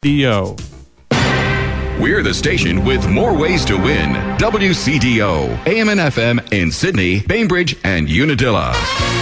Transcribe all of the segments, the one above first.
WCDO. We're the station with more ways to win. WCDO, AM and FM in Sydney, Bainbridge, and Unadilla.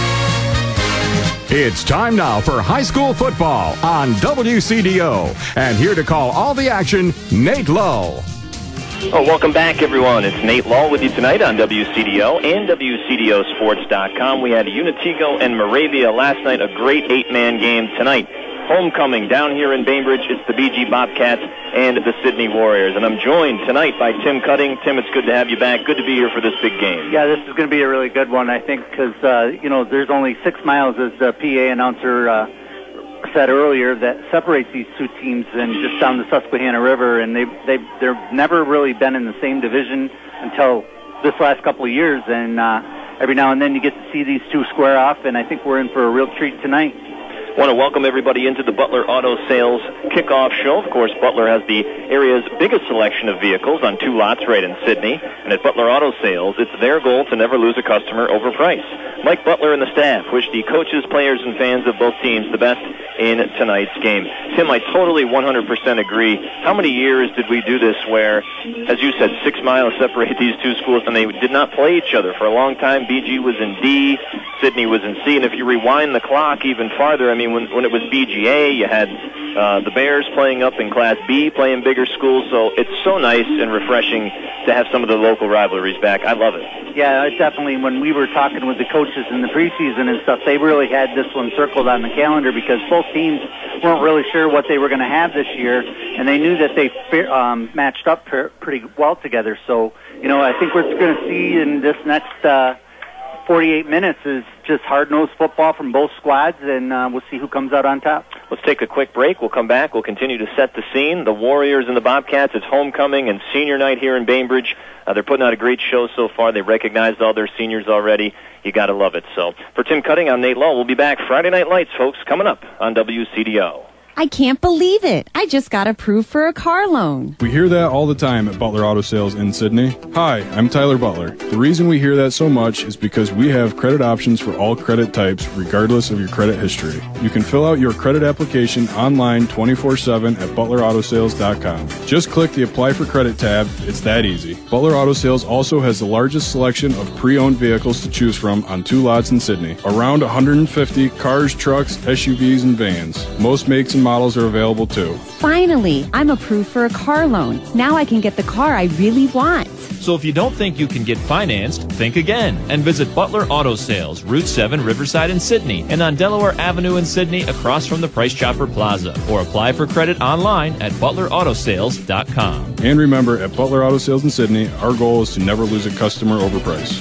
It's time now for high school football on WCDO. And here to call all the action, Nate Lowe. Oh, welcome back, everyone. It's Nate Lull with you tonight on WCDO and WCDOsports.com. We had Unatigo and Moravia last night, a great 8-man game. Tonight, homecoming down here in Bainbridge. It's the BG Bobcats and the Sydney Warriors. And I'm joined tonight by Tim Cutting. Tim, it's good to have you back. Good to be here for this big game. Yeah, this is going to be a really good one, I think, because, there's only 6 miles, as the PA announcer said earlier, that separates these two teams and just down the Susquehanna River, and they've never really been in the same division until this last couple of years, and every now and then you get to see these two square off, and I think we're in for a real treat tonight. I want to welcome everybody into the Butler Auto Sales kickoff show. Of course, Butler has the area's biggest selection of vehicles on 2 lots right in Sydney. And at Butler Auto Sales, it's their goal to never lose a customer over price. Mike Butler and the staff wish the coaches, players, and fans of both teams the best in tonight's game. Tim, I totally 100% agree. How many years did we do this where, as you said, 6 miles separate these two schools, and they did not play each other for a long time? BG was in D, Sydney was in C, and if you rewind the clock even farther, I mean, when it was BGA, you had the Bears playing up in Class B, playing bigger schools, so it's so nice and refreshing to have some of the local rivalries back. I love it. Yeah, definitely. When we were talking with the coaches in the preseason and stuff, they really had this one circled on the calendar because both teams weren't really sure what they were going to have this year, and they knew that they matched up pretty well together. So, I think what we're going to see in this next 48 minutes is just hard-nosed football from both squads, and we'll see who comes out on top. Let's take a quick break. We'll come back. We'll continue to set the scene. The Warriors and the Bobcats, it's homecoming and senior night here in Bainbridge. They're putting out a great show so far. They recognized all their seniors already. You got to love it. So for Tim Cutting, I'm Nate Lowe. We'll be back Friday Night Lights, folks, coming up on WCDO. I can't believe it. I just got approved for a car loan. We hear that all the time at Butler Auto Sales in Sydney. Hi, I'm Tyler Butler. The reason we hear that so much is because we have credit options for all credit types, regardless of your credit history. You can fill out your credit application online 24/7 at butlerautosales.com. Just click the Apply for Credit tab. It's that easy. Butler Auto Sales also has the largest selection of pre-owned vehicles to choose from on 2 lots in Sydney. Around 150 cars, trucks, SUVs, and vans. Most makes and models are available too. Finally, I'm approved for a car loan. Now I can get the car I really want. So if you don't think you can get financed, think again and visit Butler Auto Sales, Route 7, Riverside in Sydney, and on Delaware Avenue in Sydney across from the Price Chopper Plaza, or apply for credit online at butlerautosales.com. And remember, at Butler Auto Sales in Sydney, our goal is to never lose a customer over price.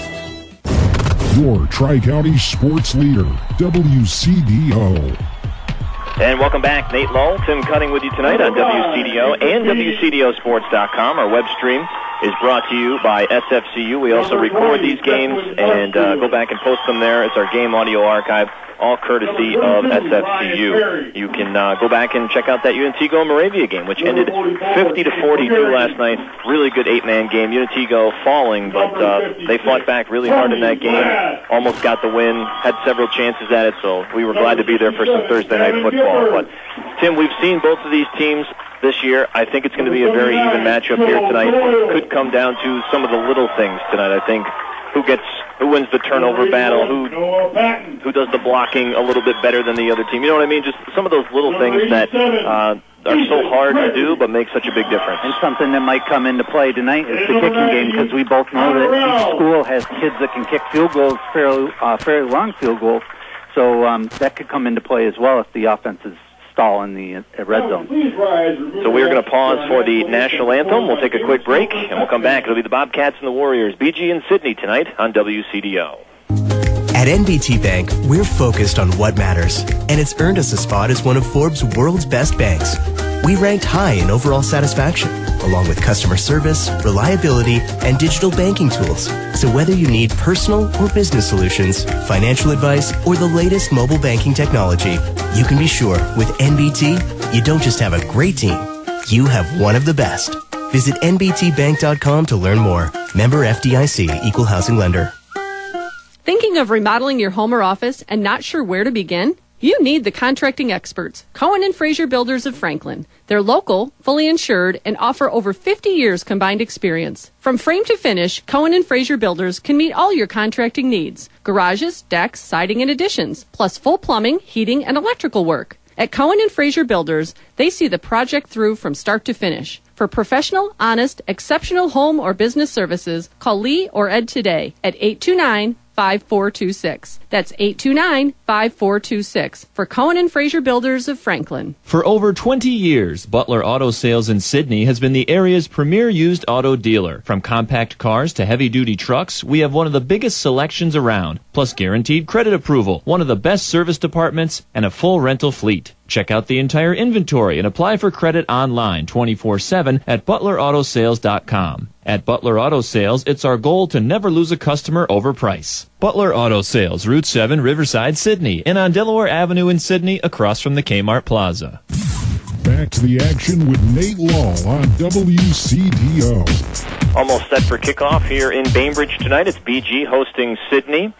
Your Tri-County sports leader, WCDO. And welcome back. Nate Lull, Tim Cutting with you tonight on WCDO and WCDOsports.com. Our web stream is brought to you by SFCU. We also record these games and go back and post them there. It's our game audio archive, all courtesy of SFCU. You can go back and check out that Unatigo Moravia game, which ended 50-42 last night. Really good 8-man game. Unatigo falling, but they fought back really hard in that game. Almost got the win. Had several chances at it, so we were glad to be there for some Thursday night football. But Tim, we've seen both of these teams this year. I think it's going to be a very even matchup here tonight. Could come down to some of the little things tonight. I think who wins the turnover battle, who does the blocking a little bit better than the other team. You know what I mean? Just some of those little things that are so hard to do but make such a big difference. And something that might come into play tonight is the kicking game, because we both know that each school has kids that can kick field goals, fairly long field goals. So that could come into play as well if the offenses stall in the red zone. So we're going to pause for the national anthem. We'll take a quick break, and we'll come back. It'll be the Bobcats and the Warriors, BG in Sydney tonight on WCDO. At NBT Bank, we're focused on what matters, and it's earned us a spot as one of Forbes' world's best banks. We ranked high in overall satisfaction, along with customer service, reliability, and digital banking tools. So whether you need personal or business solutions, financial advice, or the latest mobile banking technology, you can be sure with NBT, you don't just have a great team, you have one of the best. Visit nbtbank.com to learn more. Member FDIC, Equal Housing Lender. Thinking of remodeling your home or office and not sure where to begin? You need the contracting experts, Cohen and Fraser Builders of Franklin. They're local, fully insured, and offer over 50 years combined experience. From frame to finish, Cohen and Fraser Builders can meet all your contracting needs. Garages, decks, siding, and additions, plus full plumbing, heating, and electrical work. At Cohen and Fraser Builders, they see the project through from start to finish. For professional, honest, exceptional home or business services, call Lee or Ed today at 829-5426. That's 829-5426 for Cohen and Fraser Builders of Franklin. For over 20 years, Butler Auto Sales in Sydney has been the area's premier used auto dealer. From compact cars to heavy-duty trucks, we have one of the biggest selections around, plus guaranteed credit approval, one of the best service departments, and a full rental fleet. Check out the entire inventory and apply for credit online 24/7 at ButlerAutoSales.com. At Butler Auto Sales, it's our goal to never lose a customer over price. Butler Auto Sales, Route 7, Riverside, Sydney, and on Delaware Avenue in Sydney, across from the Kmart Plaza. Back to the action with Nate Law on WCDO. Almost set for kickoff here in Bainbridge tonight. It's BG hosting Sydney.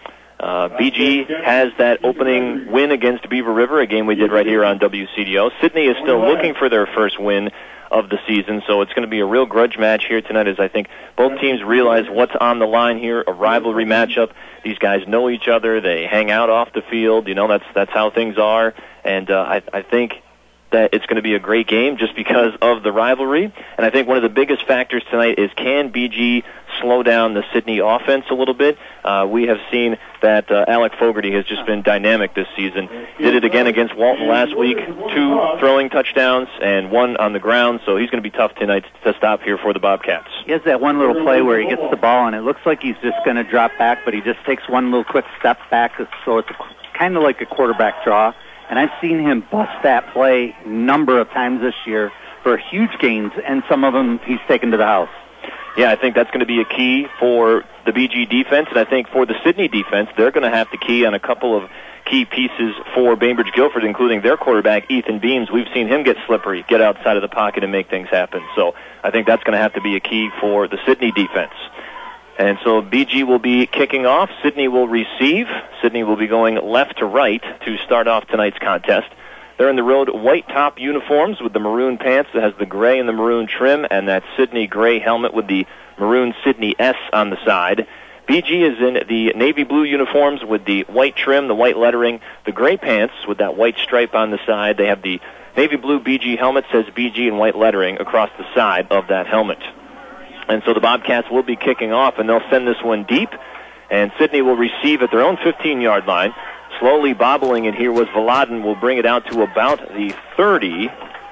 BG has that opening win against Beaver River, a game we did right here on WCDO. Sydney is still looking for their first win of the season, so it's going to be a real grudge match here tonight, as I think both teams realize what's on the line here, a rivalry matchup. These guys know each other. They hang out off the field. You know, that's how things are, and I think that it's going to be a great game just because of the rivalry. And I think one of the biggest factors tonight is, can BG slow down the Sydney offense a little bit? We have seen that Alec Fogarty has just been dynamic this season. Did it again against Walton last week, 2 throwing touchdowns and 1 on the ground, so he's going to be tough tonight to stop here for the Bobcats. He has that one little play where he gets the ball, and it looks like he's just going to drop back, but he just takes one little quick step back, so it's kind of like a quarterback draw. And I've seen him bust that play a number of times this year for huge gains, and some of them he's taken to the house. Yeah, I think that's going to be a key for the BG defense, and I think for the Sydney defense, they're going to have to key on a couple of key pieces for Bainbridge Guilford, including their quarterback, Ethan Beams. We've seen him get slippery, get outside of the pocket and make things happen. So I think that's going to have to be a key for the Sydney defense. And so BG will be kicking off. Sydney will receive. Sydney will be going left to right to start off tonight's contest. They're in the road white top uniforms with the maroon pants that has the gray and the maroon trim, and that Sydney gray helmet with the maroon Sydney S on the side. BG is in the navy blue uniforms with the white trim, the white lettering, the gray pants with that white stripe on the side. They have the navy blue BG helmet, says BG in white lettering across the side of that helmet. And so the Bobcats will be kicking off, and they'll send this one deep, and Sydney will receive at their own 15-yard line. Slowly bobbling in here was Vladen, will bring it out to about the 30,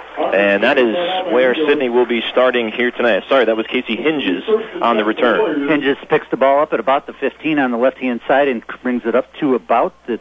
and that is where Sydney will be starting here tonight. Sorry, that was Casey Hinges on the return. Hinges picks the ball up at about the 15 on the left-hand side and brings it up to about the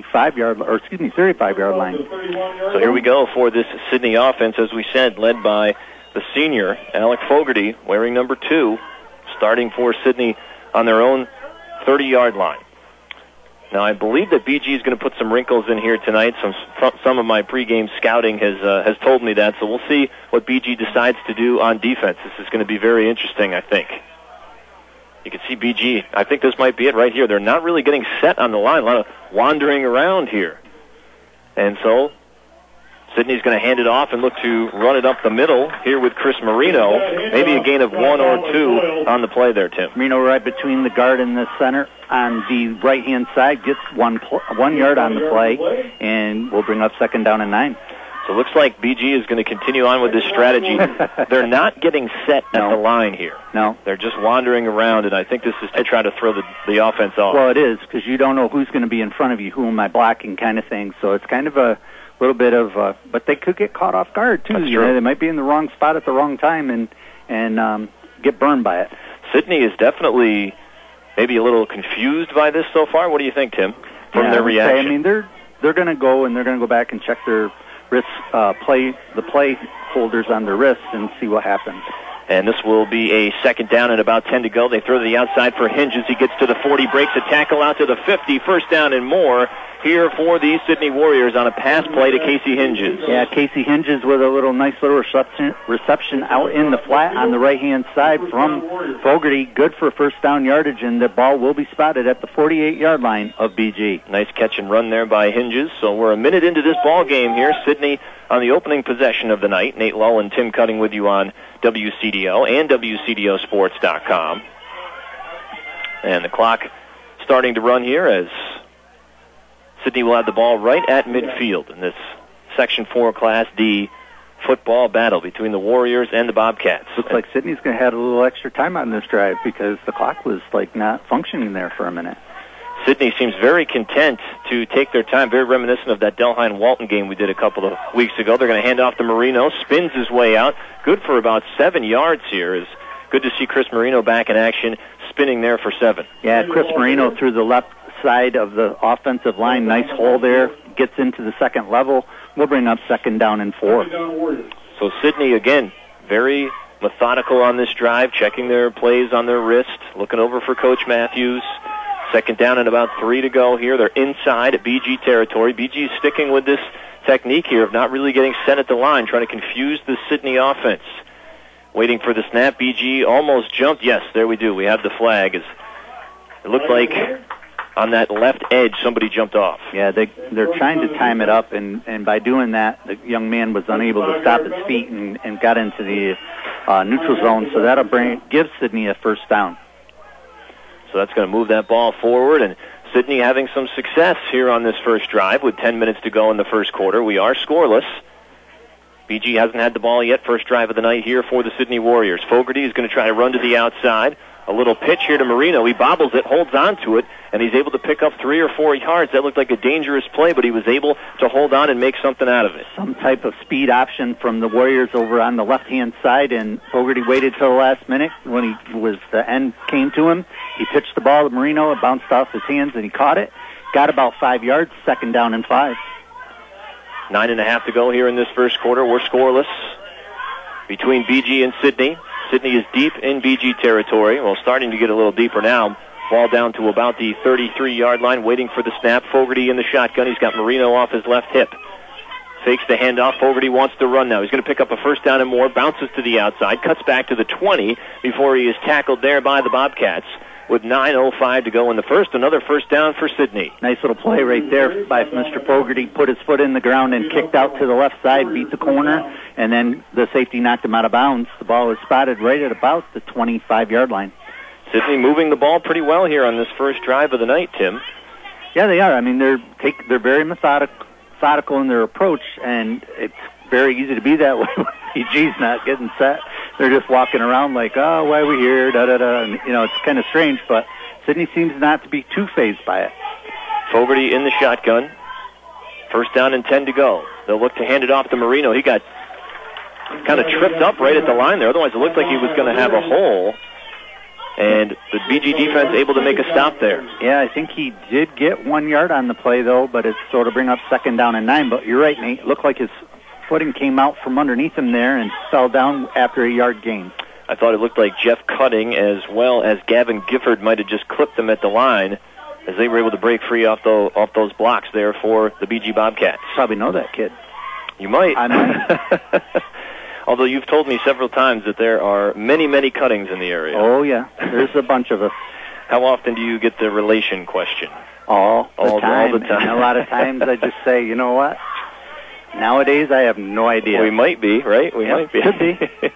35-yard line. So here we go for this Sydney offense, as we said, led by the senior, Alec Fogarty, wearing number 2, starting for Sydney on their own 30-yard line. Now, I believe that BG is going to put some wrinkles in here tonight. Some of my pregame scouting has told me that, so we'll see what BG decides to do on defense. This is going to be very interesting, I think. You can see BG. I think this might be it right here. They're not really getting set on the line. A lot of wandering around here. And so Sydney's going to hand it off and look to run it up the middle here with Chris Marino. Maybe a gain of 1 or 2 on the play there, Tim. Marino right between the guard and the center on the right-hand side, gets 1 yard on the play, and we'll bring up 2nd down and 9. So it looks like BG is going to continue on with this strategy. They're not getting set at the line here. No. They're just wandering around, and I think this is to try to throw the offense off. Well, it is, because you don't know who's going to be in front of you, who am I blocking kind of thing. So it's kind of a little bit of, but they could get caught off guard, too. That's true. They might be in the wrong spot at the wrong time and get burned by it. Sydney is definitely maybe a little confused by this so far. What do you think, Tim, from their reaction? I mean, they're going to go and they're going to go back and check their wrist, play holders on their wrists and see what happens. And this will be a second down and about 10 to go. They throw to the outside for Hinges. He gets to the 40, breaks a tackle out to the 50. First down and more here for the Sydney Warriors on a pass play to Casey Hinges. Yeah, Casey Hinges with a nice little reception out in the flat on the right-hand side from Fogarty. Good for first down yardage, and the ball will be spotted at the 48-yard line of BG. Nice catch and run there by Hinges. So we're a minute into this ball game here. Sydney on the opening possession of the night. Nate Lull and Tim Cutting with you on WCDO and WCDOsports.com. And the clock starting to run here as Sydney will have the ball right at midfield in this Section 4 Class D football battle between the Warriors and the Bobcats. Looks like Sydney's going to have a little extra time on this drive because the clock was not functioning there for a minute. Sydney seems very content to take their time, very reminiscent of that Delheim-Walton game we did a couple of weeks ago. They're going to hand off to Marino, spins his way out, good for about 7 yards here. It's good to see Chris Marino back in action, spinning there for 7. Yeah, Chris Marino through the left side of the offensive line, nice hole there, gets into the second level. We'll bring up second down and 4. So Sydney, again, very methodical on this drive, checking their plays on their wrist, looking over for Coach Matthews. Second down and about 3 to go here. They're inside at BG territory. BG is sticking with this technique here of not really getting set at the line, trying to confuse the Sydney offense. Waiting for the snap. BG almost jumped. Yes, there we do. We have the flag. It looked like on that left edge somebody jumped off. Yeah, they're trying to time it up, and by doing that, the young man was unable to stop his feet and got into the neutral zone, so that'll give Sydney a first down. So that's going to move that ball forward, and Sydney having some success here on this first drive with 10 minutes to go in the first quarter. We are scoreless. BG hasn't had the ball yet. First drive of the night here for the Sydney Warriors. Fogarty is going to try to run to the outside. A little pitch here to Marino. He bobbles it, holds on to it, and he's able to pick up 3 or 4 yards. That looked like a dangerous play, but he was able to hold on and make something out of it. Some type of speed option from the Warriors over on the left-hand side, and Fogarty waited till the last minute when the end came to him. He pitched the ball to Marino. It bounced off his hands, and he caught it. Got about 5 yards, second down and 5. 9.5 to go here in this first quarter. We're scoreless between BG and Sydney. Sydney is deep in BG territory. Well, starting to get a little deeper now. Ball down to about the 33-yard line, waiting for the snap. Fogarty in the shotgun. He's got Marino off his left hip. Fakes the handoff. Fogarty wants to run now. He's going to pick up a first down and more. Bounces to the outside. Cuts back to the 20 before he is tackled there by the Bobcats. With 9:05 to go in the first, another first down for Sydney. Nice little play right there by Mr. Fogarty. Put his foot in the ground and kicked out to the left side, beat the corner, and then the safety knocked him out of bounds. The ball was spotted right at about the 25-yard line. Sydney moving the ball pretty well here on this first drive of the night, Tim. Yeah, they are. I mean, they're very methodical in their approach, and it's very easy to be that way when BG's not getting set. They're just walking around like, oh, why are we here, da-da-da. And, it's kind of strange, but Sydney seems not to be too fazed by it. Fogarty in the shotgun. First down and 10 to go. They'll look to hand it off to Marino. He got kind of tripped up right at the line there. Otherwise, it looked like he was going to have a hole. And the BG defense able to make a stop there. Yeah, I think he did get 1 yard on the play, though, but it's sort of bring up second down and 9. But you're right, Nate. It looked like his footing came out from underneath him there and fell down after a yard gain. I thought it looked like Jeff Cutting as well as Gavin Gifford might have just clipped them at the line as they were able to break free off those blocks there for the BG Bobcats. Probably know that kid. You might. I might. Although you've told me several times that there are many, many Cuttings in the area. Oh, yeah. There's a bunch of us. How often do you get the relation question? All the time. All the time. And a lot of times I just say, you know what? Nowadays, I have no idea. We might be, right? We might be. Could be.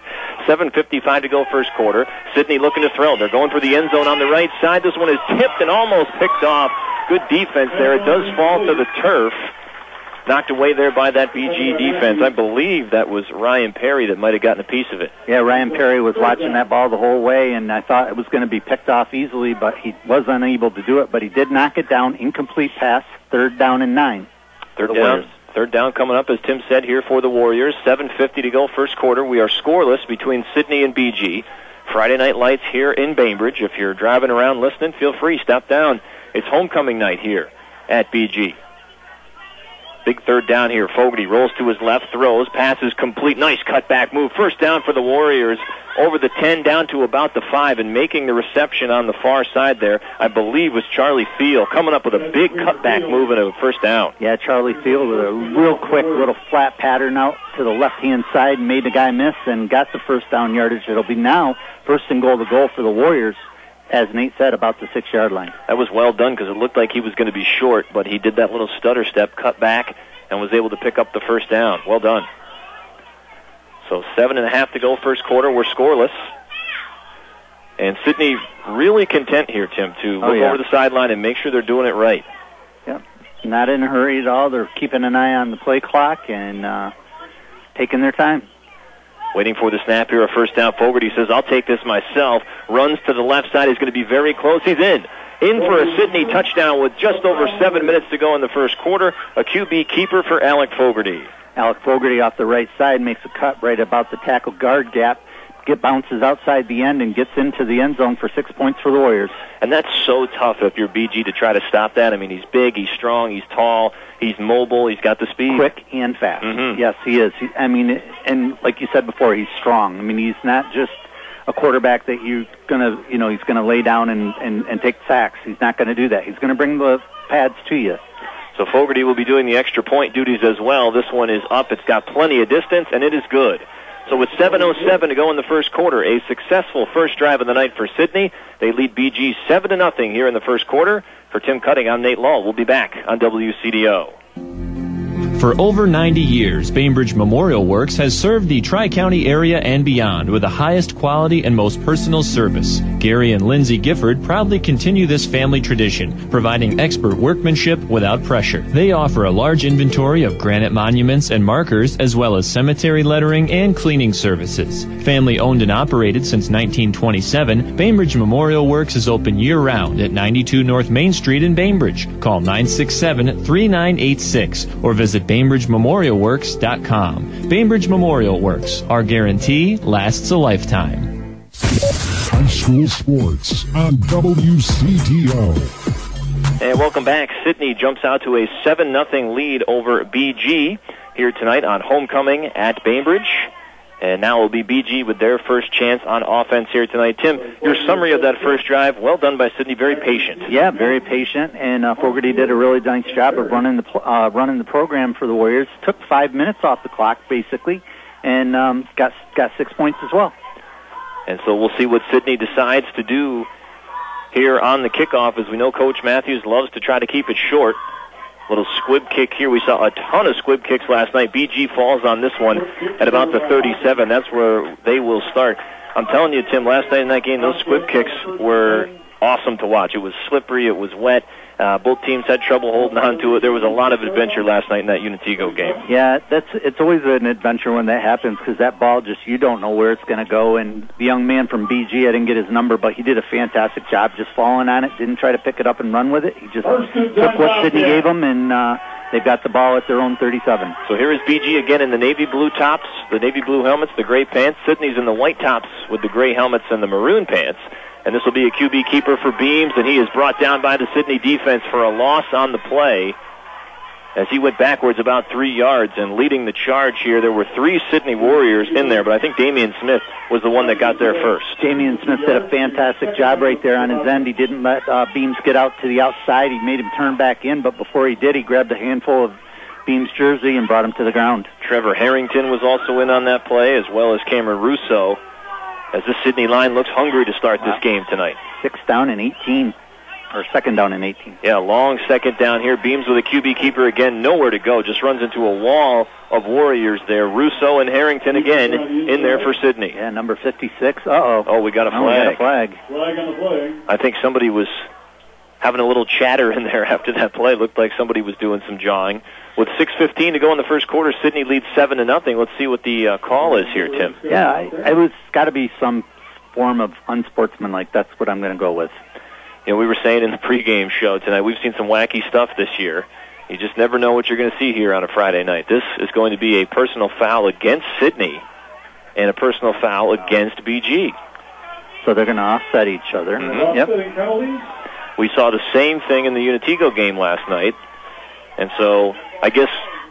7:55 to go first quarter. Sydney looking to throw. They're going for the end zone on the right side. This one is tipped and almost picked off. Good defense there. It does fall to the turf. Knocked away there by that BG defense. I believe that was Ryan Perry that might have gotten a piece of it. Yeah, Ryan Perry was watching that ball the whole way, and I thought it was going to be picked off easily, but he was unable to do it. But he did knock it down. Incomplete pass. Third down and 9. Third down coming up, as Tim said, here for the Warriors. 7:50 to go first quarter. We are scoreless between Sydney and BG. Friday night lights here in Bainbridge. If you're driving around listening, feel free. Stop down. It's homecoming night here at BG. Big third down here. Fogarty rolls to his left, throws, passes complete. Nice cutback move. First down for the Warriors over the 10 down to about the 5, and making the reception on the far side there, I believe, was Charlie Field, coming up with a big cutback move and a first down. Yeah, Charlie Field with a real quick little flat pattern out to the left-hand side, made the guy miss and got the first down yardage. It'll be now first and goal to goal for the Warriors, as Nate said, about the 6-yard line. That was well done because it looked like he was going to be short, but he did that little stutter step, cut back, and was able to pick up the first down. Well done. So 7.5 to go first quarter. We're scoreless. And Sidney really content here, Tim, to look over the sideline and make sure they're doing it right. Yep. Not in a hurry at all. They're keeping an eye on the play clock and taking their time. Waiting for the snap here, a first down. Fogarty says, I'll take this myself. Runs to the left side. He's going to be very close. He's in. In for a Sidney touchdown with just over 7 minutes to go in the first quarter. A QB keeper for Alec Fogarty. Alec Fogarty off the right side makes a cut right about the tackle guard gap. Bounces outside the end and gets into the end zone for 6 points for the Warriors. And that's so tough if you're BG to try to stop that. I mean, he's big, he's strong, he's tall, he's mobile, he's got the speed. Quick and fast. Mm-hmm. Yes, he is. And like you said before, he's strong. I mean, he's not just a quarterback that he's gonna lay down and take sacks. He's not gonna do that. He's gonna bring the pads to you. So Fogarty will be doing the extra point duties as well. This one is up. It's got plenty of distance, and it is good. So with 7:07 to go in the first quarter, a successful first drive of the night for Sidney. They lead BG 7-0 here in the first quarter. For Tim Cutting, I'm Nate Law. We'll be back on WCDO. For over 90 years, Bainbridge Memorial Works has served the Tri-County area and beyond with the highest quality and most personal service. Gary and Lindsay Gifford proudly continue this family tradition, providing expert workmanship without pressure. They offer a large inventory of granite monuments and markers, as well as cemetery lettering and cleaning services. Family owned and operated since 1927, Bainbridge Memorial Works is open year-round at 92 North Main Street in Bainbridge. Call 967-3986 or visit BainbridgeMemorialWorks.com. Bainbridge Memorial Works. Our guarantee lasts a lifetime. High school sports on WCDO. And welcome back. Sidney jumps out to a 7-0 lead over BG here tonight on homecoming at Bainbridge. And now it will be BG with their first chance on offense here tonight. Tim, your summary of that first drive, well done by Sidney, very patient. Yeah, very patient, and Fogarty did a really nice job of running the program for the Warriors. Took 5 minutes off the clock, basically, and got 6 points as well. And so we'll see what Sidney decides to do here on the kickoff. As we know, Coach Matthews loves to try to keep it short. Little squib kick here. We saw a ton of squib kicks last night. BG falls on this one at about the 37. That's where they will start. I'm telling you, Tim, last night in that game, those squib kicks were awesome to watch. It was slippery. It was wet. Both teams had trouble holding on to it. There was a lot of adventure last night in that Unitigo game. Yeah, it's always an adventure when that happens because that ball you don't know where it's going to go. And the young man from BG, I didn't get his number, but he did a fantastic job just falling on it. Didn't try to pick it up and run with it. He just took what Sidney gave him, and they've got the ball at their own 37. So here is BG again in the navy blue tops, the navy blue helmets, the gray pants. Sidney's in the white tops with the gray helmets and the maroon pants. And this will be a QB keeper for Beams, and he is brought down by the Sidney defense for a loss on the play as he went backwards about 3 yards. And leading the charge here, there were 3 Sidney Warriors in there, but I think Damian Smith was the one that got there first. Damian Smith did a fantastic job right there on his end. He didn't let Beams get out to the outside. He made him turn back in, but before he did, he grabbed a handful of Beams' jersey and brought him to the ground. Trevor Harrington was also in on that play, as well as Cameron Russo, as the Sidney line looks hungry to start this game tonight. 6th down and 18, or 2nd down and 18. Yeah, long second down here. Beams with a QB keeper again, nowhere to go. Just runs into a wall of Warriors there. Russo and Harrington again in there for Sidney. Yeah, number 56. Uh-oh. Oh, we got a flag. We got a flag. Flag on the play. I think somebody was having a little chatter in there after that play. Looked like somebody was doing some jawing. With 6:15 to go in the first quarter, Sidney leads 7-0. Let's see what the call is here, Tim. Yeah, it was got to be some form of unsportsmanlike. That's what I'm going to go with. You know, we were saying in the pregame show tonight, we've seen some wacky stuff this year. You just never know what you're going to see here on a Friday night. This is going to be a personal foul against Sidney and a personal foul against BG. So they're going to offset each other. Mm-hmm. Yep. We saw the same thing in the Unitigo game last night. And so I guess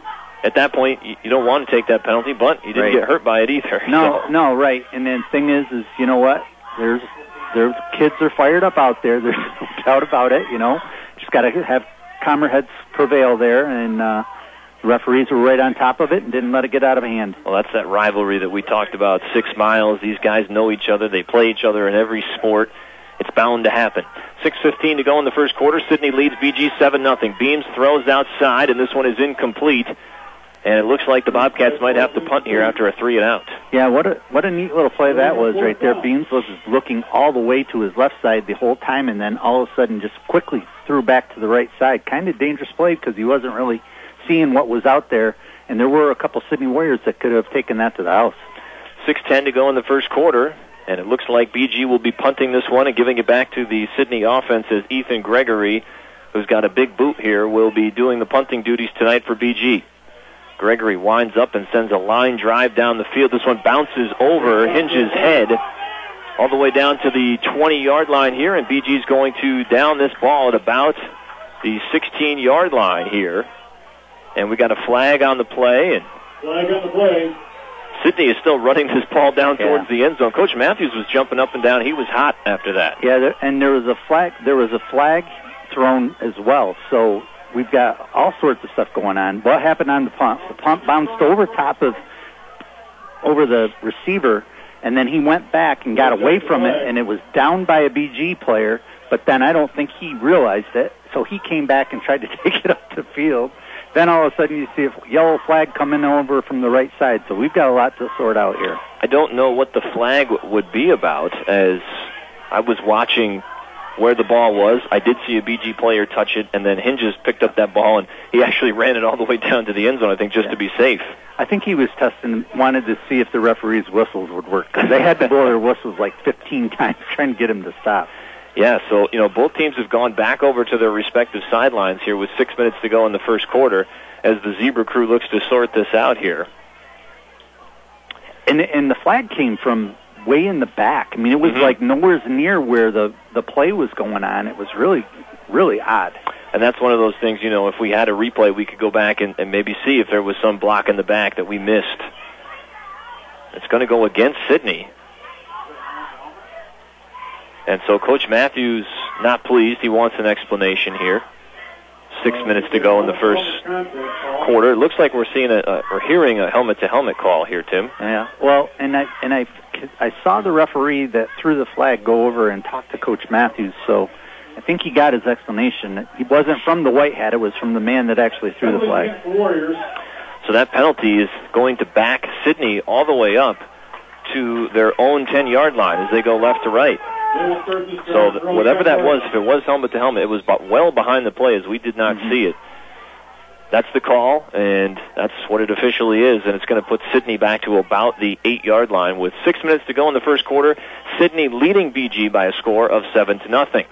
at that point, you don't want to take that penalty, but you didn't get hurt by it either. No, right. And then the thing is you know what? There's kids are fired up out there. There's no doubt about it. Just got to have calmer heads prevail there, and the referees were right on top of it and didn't let it get out of hand. Well, that's that rivalry that we talked about. 6 miles. These guys know each other. They play each other in every sport. It's bound to happen. 6:15 to go in the first quarter. Sydney leads BG 7-0. Beams throws outside, and this one is incomplete. And it looks like the Bobcats might have to punt here after a 3-and-out. Yeah, what a neat little play that was right there. Beams was looking all the way to his left side the whole time, and then all of a sudden just quickly threw back to the right side. Kind of dangerous play because he wasn't really seeing what was out there, and there were a couple Sydney Warriors that could have taken that to the house. 6:10 to go in the first quarter, and it looks like BG will be punting this one and giving it back to the Sydney offense as Ethan Gregory, who's got a big boot here, will be doing the punting duties tonight for BG. Gregory winds up and sends a line drive down the field. This one bounces over Hinge's head all the way down to the 20-yard line here, and BG's going to down this ball at about the 16-yard line here. And we got a flag on the play. And flag on the play. Sydney is still running this ball down towards the end zone. Coach Matthews was jumping up and down. He was hot after that. Yeah, and there was a flag thrown as well. So we've got all sorts of stuff going on. What happened on the punt? The punt bounced over the receiver, and then he went back and got away from it, and it was down by a BG player. But then I don't think he realized it, so he came back and tried to take it up the field. Then all of a sudden you see a yellow flag coming over from the right side. So we've got a lot to sort out here. I don't know what the flag would be about, as I was watching where the ball was. I did see a BG player touch it, and then Hinges picked up that ball, and he actually ran it all the way down to the end zone, I think, just to be safe. I think he was wanted to see if the referees' whistles would work, because they had to blow their whistles like 15 times trying to get him to stop. Yeah, so, both teams have gone back over to their respective sidelines here with 6 minutes to go in the first quarter as the Zebra crew looks to sort this out here. And the flag came from way in the back. I mean, it was like nowhere near where the play was going on. It was really, really odd. And that's one of those things, if we had a replay, we could go back and maybe see if there was some block in the back that we missed. It's going to go against Sydney. And so Coach Matthews not pleased. He wants an explanation here. 6 minutes to go in the first quarter. It looks like we're seeing or hearing a helmet-to-helmet call here, Tim. Yeah. Well, and I saw the referee that threw the flag go over and talk to Coach Matthews. So I think he got his explanation. He wasn't from the white hat. It was from the man that actually threw the flag. So that penalty is going to back Sydney all the way up to their own 10-yard line as they go left to right. So whatever that was, if it was helmet-to-helmet, it was well behind the play as we did not see it. That's the call, and that's what it officially is, and it's going to put Sydney back to about the 8-yard line with 6 minutes to go in the first quarter. Sydney leading BG by a score of 7-0.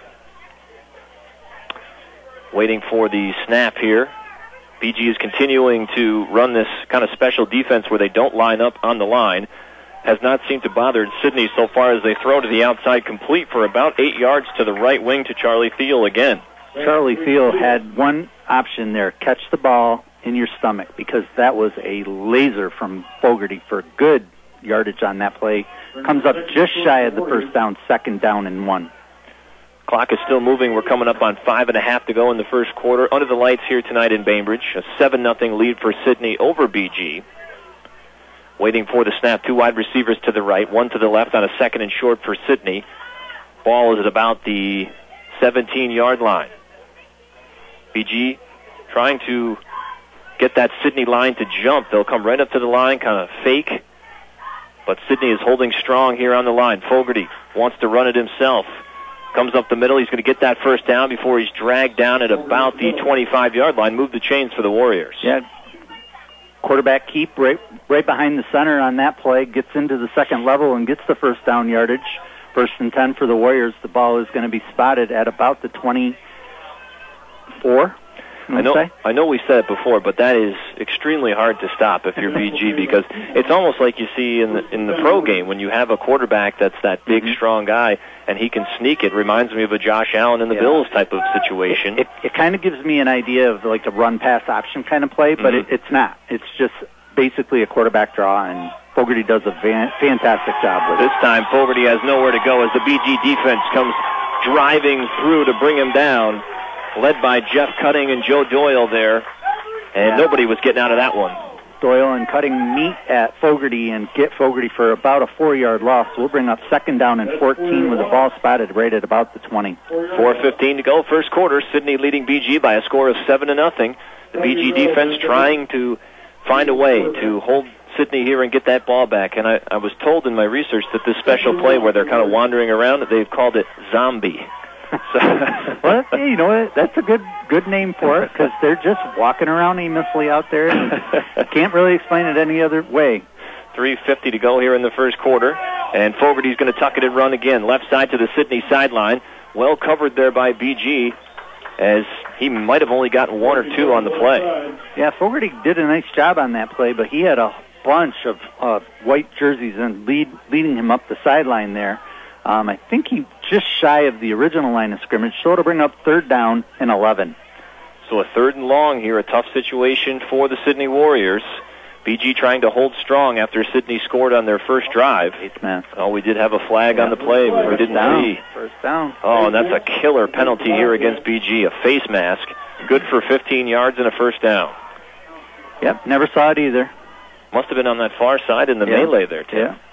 Waiting for the snap here. BG is continuing to run this kind of special defense where they don't line up on the line. Has not seemed to bother Sydney so far as they throw to the outside, complete for about 8 yards to the right wing to Charlie Thiel again. Charlie Thiel had one option there, catch the ball in your stomach, because that was a laser from Fogarty for good yardage on that play. Comes up just shy of the first down, 2nd down and 1. Clock is still moving. We're coming up on 5.5 to go in the first quarter. Under the lights here tonight in Bainbridge, a 7-0 lead for Sydney over BG. Waiting for the snap, 2 wide receivers to the right, 1 to the left on a 2nd and short for Sydney. Ball is at about the 17-yard line. BG trying to get that Sydney line to jump. They'll come right up to the line, kind of fake. But Sydney is holding strong here on the line. Fogarty wants to run it himself. Comes up the middle. He's going to get that first down before he's dragged down at about the 25-yard line. Move the chains for the Warriors. Yeah. Quarterback keep right behind the center on that play, gets into the second level and gets the first down yardage. 1st and 10 for the Warriors. The ball is going to be spotted at about the 24. I know we said it before, but that is extremely hard to stop if you're BG, because it's almost like you see in the pro game when you have a quarterback that's that big, strong guy, and he can sneak it. Reminds me of a Josh Allen in the Bills type of situation. It kind of gives me an idea of like a run-pass option kind of play, but it's not. It's just basically a quarterback draw, and Fogarty does a fantastic job with it. This time, Fogarty has nowhere to go as the BG defense comes driving through to bring him down, led by Jeff Cutting and Joe Doyle there, and nobody was getting out of that one. Doyle and Cutting meet at Fogarty and get Fogarty for about a 4-yard loss. We'll bring up 2nd down and 14 with the ball spotted right at about the 20. 4:15 to go, first quarter. Sydney leading BG by a score of 7-0. The BG defense trying to find a way to hold Sydney here and get that ball back. And I was told in my research that this special play where they're kind of wandering around, they've called it zombie. So, well, hey, you know what? That's a good name for it, because they're just walking around aimlessly out there. And can't really explain it any other way. 3:50 to go here in the first quarter, and Fogarty's going to tuck it and run again. Left side to the Sydney sideline. Well covered there by BG, as he might have only gotten 1 or 2 on the play. Yeah, Fogarty did a nice job on that play, but he had a bunch of white jerseys and leading him up the sideline there. I think he just shy of the original line of scrimmage, so it'll bring up 3rd down and 11. So a 3rd and long here, a tough situation for the Sydney Warriors. BG trying to hold strong after Sydney scored on their first drive. Oh, we did have a flag on the play, but we didn't see. First down. Oh, and that's a killer penalty here against BG, a face mask. Good for 15 yards and a first down. Yep, never saw it either. Must have been on that far side in the melee there, too. Yeah.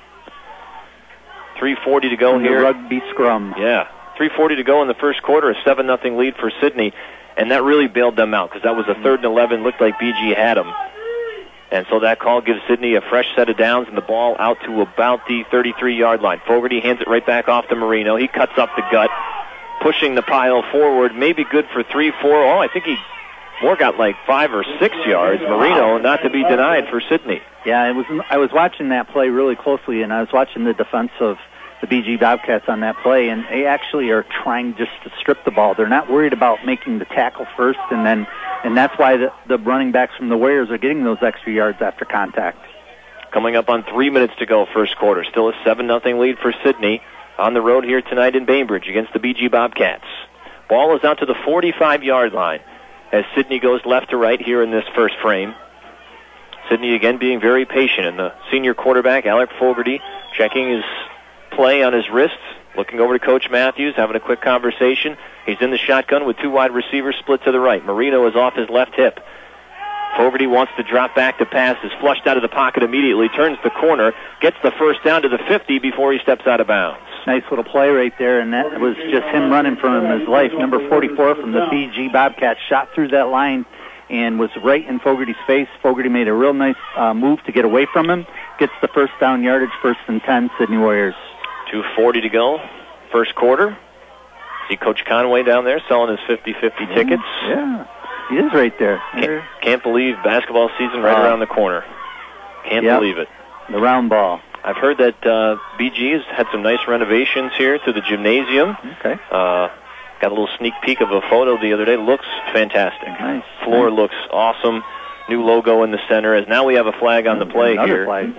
3:40 to go here. Rugby scrum. Yeah, 3:40 to go in the first quarter, a 7-0 lead for Sydney, and that really bailed them out because that was a 3rd and 11. Looked like BG had them, and so that call gives Sydney a fresh set of downs and the ball out to about the 33-yard line. Fogarty hands it right back off to Marino. He cuts up the gut, pushing the pile forward. Maybe good for 3-4. Oh, I think he more got like 5 or 6 yards. Marino not to be denied for Sydney. Yeah, I was watching that play really closely, and I was watching the defense of the BG Bobcats on that play, and they actually are trying just to strip the ball. They're not worried about making the tackle first, and that's why the running backs from the Warriors are getting those extra yards after contact. Coming up on 3 minutes to go, first quarter. Still a 7-0 lead for Sydney on the road here tonight in Bainbridge against the BG Bobcats. Ball is out to the 45-yard line as Sydney goes left to right here in this first frame. Sydney again being very patient, and the senior quarterback, Alec Fogarty, checking his play on his wrist, looking over to Coach Matthews, having a quick conversation. He's in the shotgun with 2 wide receivers split to the right. Marino is off his left hip. Fogarty wants to drop back to pass, is flushed out of the pocket immediately, turns the corner, gets the first down to the 50 before he steps out of bounds. Nice little play right there, and that was just him running for his life. Number 44 from the BG Bobcats shot through that line and was right in Fogarty's face. Fogarty made a real nice move to get away from him. Gets the first down yardage, 1st and 10, Sydney Warriors. 2:40 to go, first quarter. See Coach Conway down there selling his 50-50 tickets. Yeah, he is right there. Can't believe basketball season right around the corner. Can't believe it. The round ball. I've heard that BG has had some nice renovations here to the gymnasium. Okay. Got a little sneak peek of a photo the other day. Looks fantastic. Nice. Floor looks awesome. New logo in the center. As now we have a flag on the play here. Flag.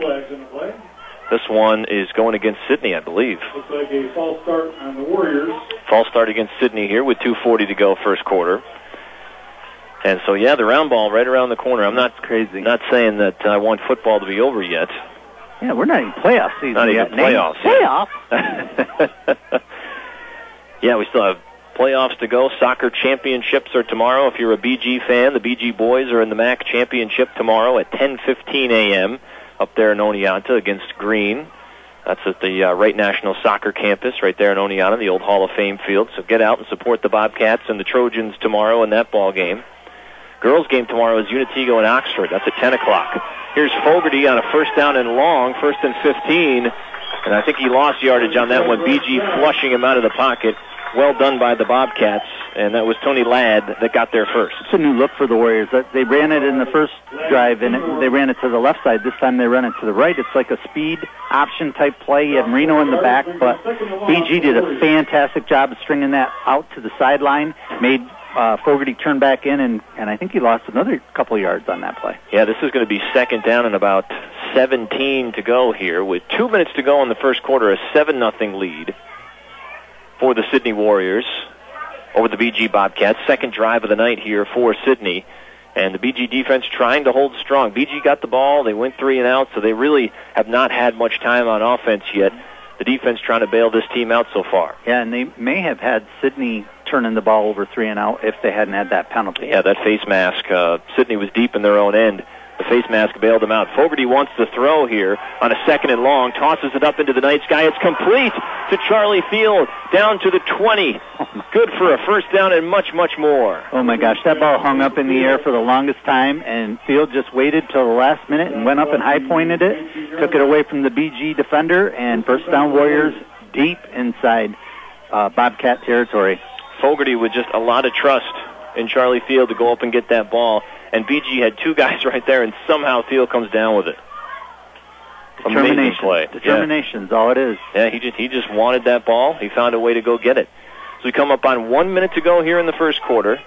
This one is going against Sydney, I believe. Looks like a false start on the Warriors. False start against Sydney here with 2:40 to go, first quarter. And so, yeah, the round ball right around the corner. I'm not not saying that I want football to be over yet. Yeah, we're not in playoff season not yet. Even playoffs. Playoff? Yeah, we still have playoffs to go. Soccer championships are tomorrow. If you're a BG fan, the BG boys are in the MAC championship tomorrow at 10:15 a.m. up there in Oneonta against Green. That's at the Wright National Soccer Campus right there in Oneonta, the old Hall of Fame field. So get out and support the Bobcats and the Trojans tomorrow in that ball game. Girls game tomorrow is Unitigo and Oxford. That's at 10 o'clock. Here's Fogarty on a first down and long, 1st and 15. And I think he lost yardage on that one. BG flushing him out of the pocket. Well done by the Bobcats, and that was Tony Ladd that got there first. It's a new look for the Warriors. They ran it in the first drive, and they ran it to the left side. This time they run it to the right. It's like a speed option type play. You have Marino in the back, but BG did a fantastic job of stringing that out to the sideline, made Fogarty turned back in, and I think he lost another couple yards on that play. Yeah, this is going to be second down and about 17 to go here with 2 minutes to go in the first quarter, a 7-0 lead for the Sidney Warriors over the BG Bobcats. Second drive of the night here for Sidney. And the BG defense trying to hold strong. BG got the ball. They went 3 and out, so they really have not had much time on offense yet. The defense trying to bail this team out so far. Yeah, and they may have had Sidney turning the ball over 3 and out if they hadn't had that penalty. Yeah, that face mask. Sidney was deep in their own end. The face mask bailed them out. Fogarty wants to throw here on a 2nd and long. Tosses it up into the night sky. It's complete to Charlie Field down to the 20. Good for a first down and much, much more. Oh, my gosh. That ball hung up in the air for the longest time, and Field just waited till the last minute and went up and high-pointed it, took it away from the BG defender, and first down Warriors deep inside Bobcat territory. Fogarty with just a lot of trust in Charlie Field to go up and get that ball. And BG had 2 guys right there, and somehow Field comes down with it. Amazing play. Determination's all it is. Yeah, he just wanted that ball. He found a way to go get it. So we come up on 1 minute to go here in the first quarter.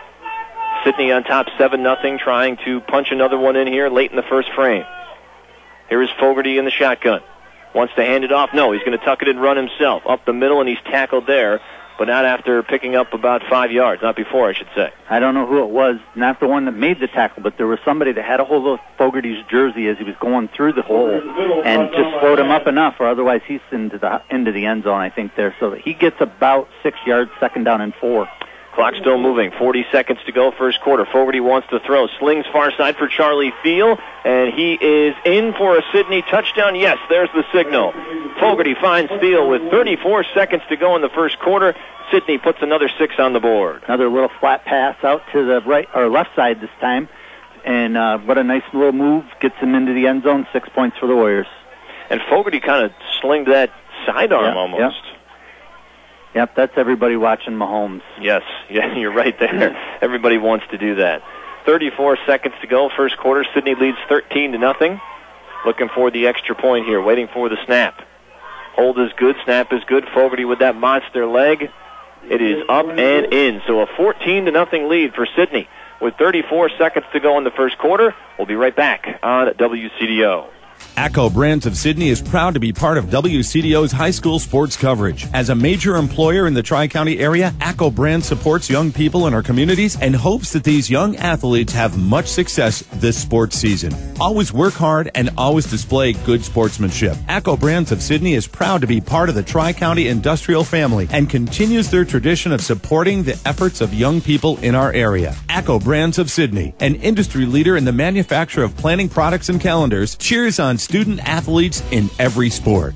Sidney on top 7-0, trying to punch another one in here late in the first frame. Here is Fogarty in the shotgun. Wants to hand it off. No, he's going to tuck it and run himself. Up the middle, and he's tackled there. But not after picking up about 5 yards. Not before, I should say. I don't know who it was. Not the one that made the tackle, but there was somebody that had a hold of Fogarty's jersey as he was going through the hole and just slowed him up enough, or otherwise he's into the end zone, I think, there. So that he gets about 6 yards, 2nd down and 4. Clock still moving. 40 seconds to go, first quarter. Fogarty wants to throw. Slings far side for Charlie Field, and he is in for a Sidney touchdown. Yes, there's the signal. Fogarty finds Field with 34 seconds to go in the first quarter. Sidney puts another 6 on the board. Another little flat pass out to the right or left side this time, and what a nice little move. Gets him into the end zone. 6 points for the Warriors. And Fogarty kind of slinged that sidearm almost. Yep, that's everybody watching Mahomes. Yes, yeah, you're right there. Everybody wants to do that. 34 seconds to go, first quarter. Sidney leads 13-0. Looking for the extra point here, waiting for the snap. Hold is good, snap is good. Fogarty with that monster leg. It is up and in. So a 14-0 lead for Sidney with 34 seconds to go in the first quarter. We'll be right back on WCDO. ACCO Brands of Sidney is proud to be part of WCDO's high school sports coverage. As a major employer in the Tri-County area, ACCO Brands supports young people in our communities and hopes that these young athletes have much success this sports season. Always work hard and always display good sportsmanship. ACCO Brands of Sidney is proud to be part of the Tri-County industrial family and continues their tradition of supporting the efforts of young people in our area. ACCO Brands of Sidney, an industry leader in the manufacture of planning products and calendars, cheers on student athletes in every sport.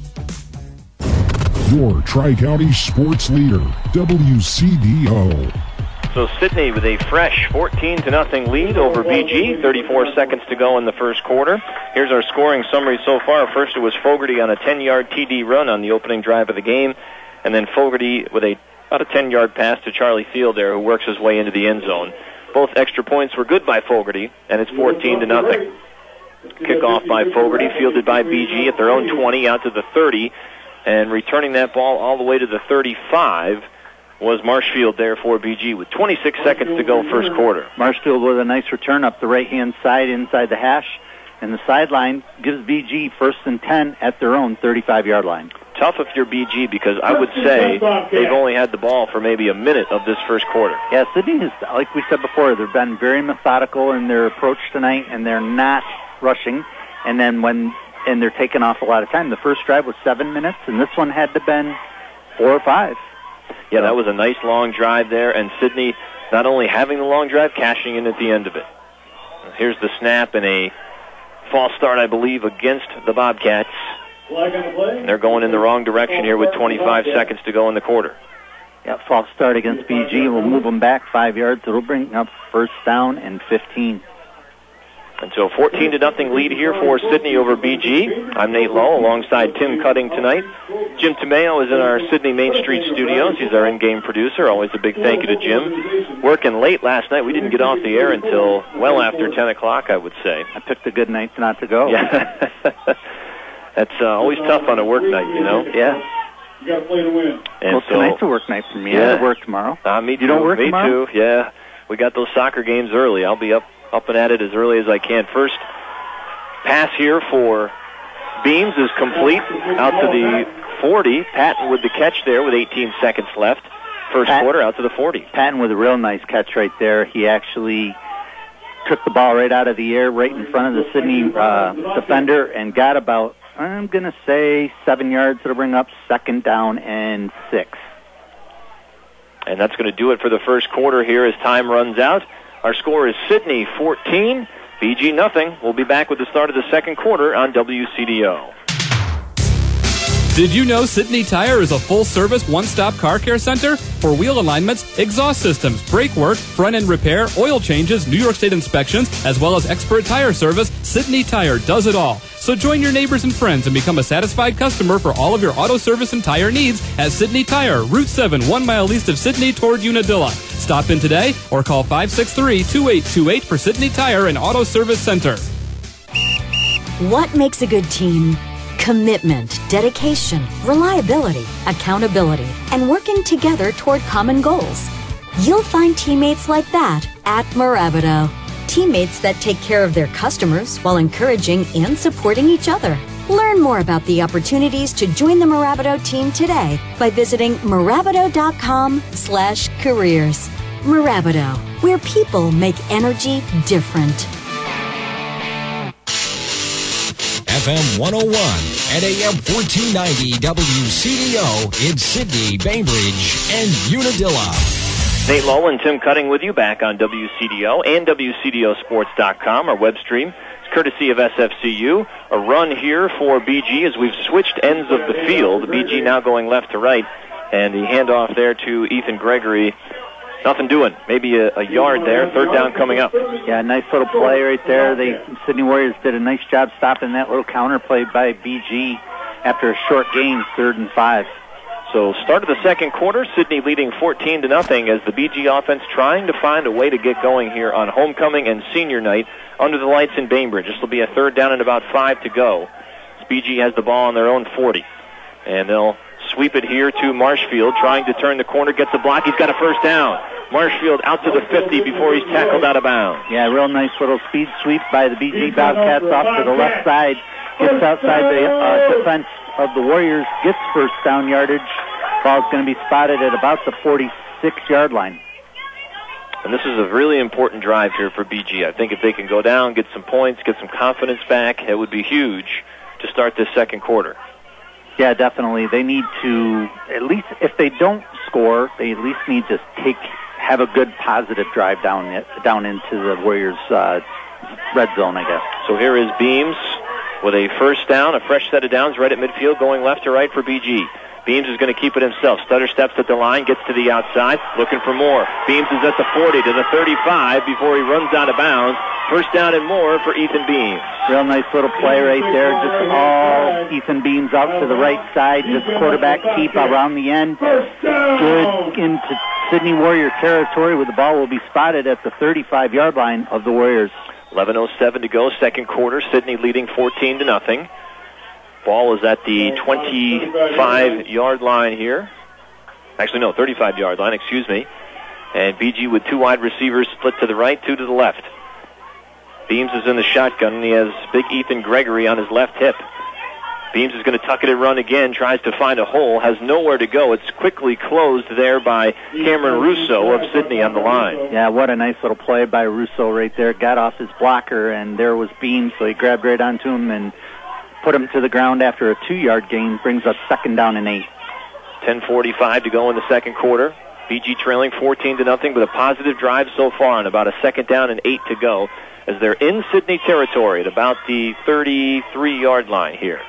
Your Tri-County sports leader, WCDO. So Sidney with a fresh 14-0 lead over BG. 34 seconds to go in the first quarter. Here's our scoring summary so far. First, it was Fogarty on a 10-yard TD run on the opening drive of the game, and then Fogarty with about a 10-yard pass to Charlie Field there, who works his way into the end zone. Both extra points were good by Fogarty, and it's 14-0. Kickoff by Fogarty, fielded by BG at their own 20 out to the 30, and returning that ball all the way to the 35 was Marshfield there for BG with 26 seconds to go first quarter. Marshfield with a nice return up the right-hand side inside the hash, and the sideline gives BG 1st and 10 at their own 35-yard line. Tough if you're BG, because I would say they've only had the ball for maybe a minute of this first quarter. Yeah, Sidney has, like we said before, they've been very methodical in their approach tonight, and they're not rushing, and then they're taking off a lot of time. The first drive was 7 minutes, and this one had to been 4 or 5. Yeah, that was a nice long drive there, and Sidney not only having the long drive, cashing in at the end of it. Here's the snap and a false start, I believe, against the Bobcats. They're going in the wrong direction here with 25 seconds to go in the quarter. Yeah, false start against BG. We'll move them back 5 yards. It'll bring up first down and 15. And so 14-0 lead here for Sidney over BG. I'm Nate Lowe alongside Tim Cutting tonight. Jim Tomeo is in our Sidney Main Street studios. He's our in-game producer. Always a big thank you to Jim. Working late last night. We didn't get off the air until well after 10 o'clock, I would say. I picked a good night not to go. Yeah. That's always tough on a work night, you know? Yeah. You got to play to win. And well, tonight's a work night for me. Yeah. I work tomorrow. Me too. You don't work me tomorrow? too. Yeah. We got those soccer games early. I'll be up and at it as early as I can. First pass here for Beams is complete out to the 40. Patton with the catch there with 18 seconds left. First quarter out to the 40. Patton with a real nice catch right there. He actually took the ball right out of the air, right in front of the Sydney defender, and got about, I'm going to say, 7 yards. It'll bring up 2nd down and 6. And that's going to do it for the first quarter here as time runs out. Our score is Sydney 14, BG nothing. We'll be back with the start of the second quarter on WCDO. Did you know Sydney Tire is a full-service, one-stop car care center? For wheel alignments, exhaust systems, brake work, front-end repair, oil changes, New York State inspections, as well as expert tire service, Sydney Tire does it all. So join your neighbors and friends and become a satisfied customer for all of your auto service and tire needs at Sydney Tire, Route 7, 1 mile east of Sydney toward Unadilla. Stop in today or call 563-2828 for Sydney Tire and Auto Service Center. What makes a good team? Commitment, dedication, reliability, accountability, and working together toward common goals. You'll find teammates like that at Mirabito. Teammates that take care of their customers while encouraging and supporting each other. Learn more about the opportunities to join the Mirabito team today by visiting Mirabito.com/careers. Mirabito, where people make energy different. FM 101 and AM 1490 WCDO in Sydney, Bainbridge, and Unadilla. Nate Lowell and Tim Cutting with you back on WCDO and WCDOsports.com. Our web stream is courtesy of SFCU. A run here for BG as we've switched ends of the field. BG now going left to right, and the handoff there to Ethan Gregory. Nothing doing. Maybe a yard there. 3rd down coming up. Yeah, nice little play right there. Sydney Warriors did a nice job stopping that little counter play by BG after a short gain, 3rd and 5. So start of the second quarter, Sydney leading 14-0 as the BG offense trying to find a way to get going here on homecoming and senior night under the lights in Bainbridge. This will be a 3rd down and about 5 to go. As BG has the ball on their own 40. And they'll sweep it here to Marshfield, trying to turn the corner, gets a block. He's got a 1st down. Marshfield out to the 50 before he's tackled out of bounds. Yeah, real nice little speed sweep by the BG Bobcats off to the left side. Gets outside the defense of the Warriors, gets 1st down yardage. Ball's going to be spotted at about the 46-yard line. And this is a really important drive here for BG. I think if they can go down, get some points, get some confidence back, it would be huge to start this second quarter. Yeah, definitely. They need to, at least if they don't score, they at least need to have a good positive drive down into the Warriors' red zone, I guess. So here is Beams with a 1st down, a fresh set of downs right at midfield, going left to right for BG. Beams is going to keep it himself. Stutter steps at the line, gets to the outside, looking for more. Beams is at the 40 to the 35 before he runs out of bounds. 1st down and more for Ethan Beams. Real nice little play right there. Just all Ethan Beams out to the right side. Just quarterback keep around the end. Good into Sydney Warrior territory where the ball will be spotted at the 35-yard line of the Warriors. 11:07 to go, second quarter. Sydney leading 14-0. Ball is at the 25-yard line here. Actually, no, 35-yard line, excuse me. And BG with 2 wide receivers split to the right, 2 to the left. Beams is in the shotgun, and he has big Ethan Gregory on his left hip. Beams is going to tuck it and run again, tries to find a hole, has nowhere to go. It's quickly closed there by Cameron Russo of Sydney on the line. Yeah, what a nice little play by Russo right there. Got off his blocker, and there was Beams, so he grabbed right onto him and put him to the ground after a 2-yard gain. Brings us 2nd down and 8. 10:45 to go in the second quarter. BG trailing 14-0 with a positive drive so far and about a 2nd down and 8 to go as they're in Sydney territory at about the 33-yard line here.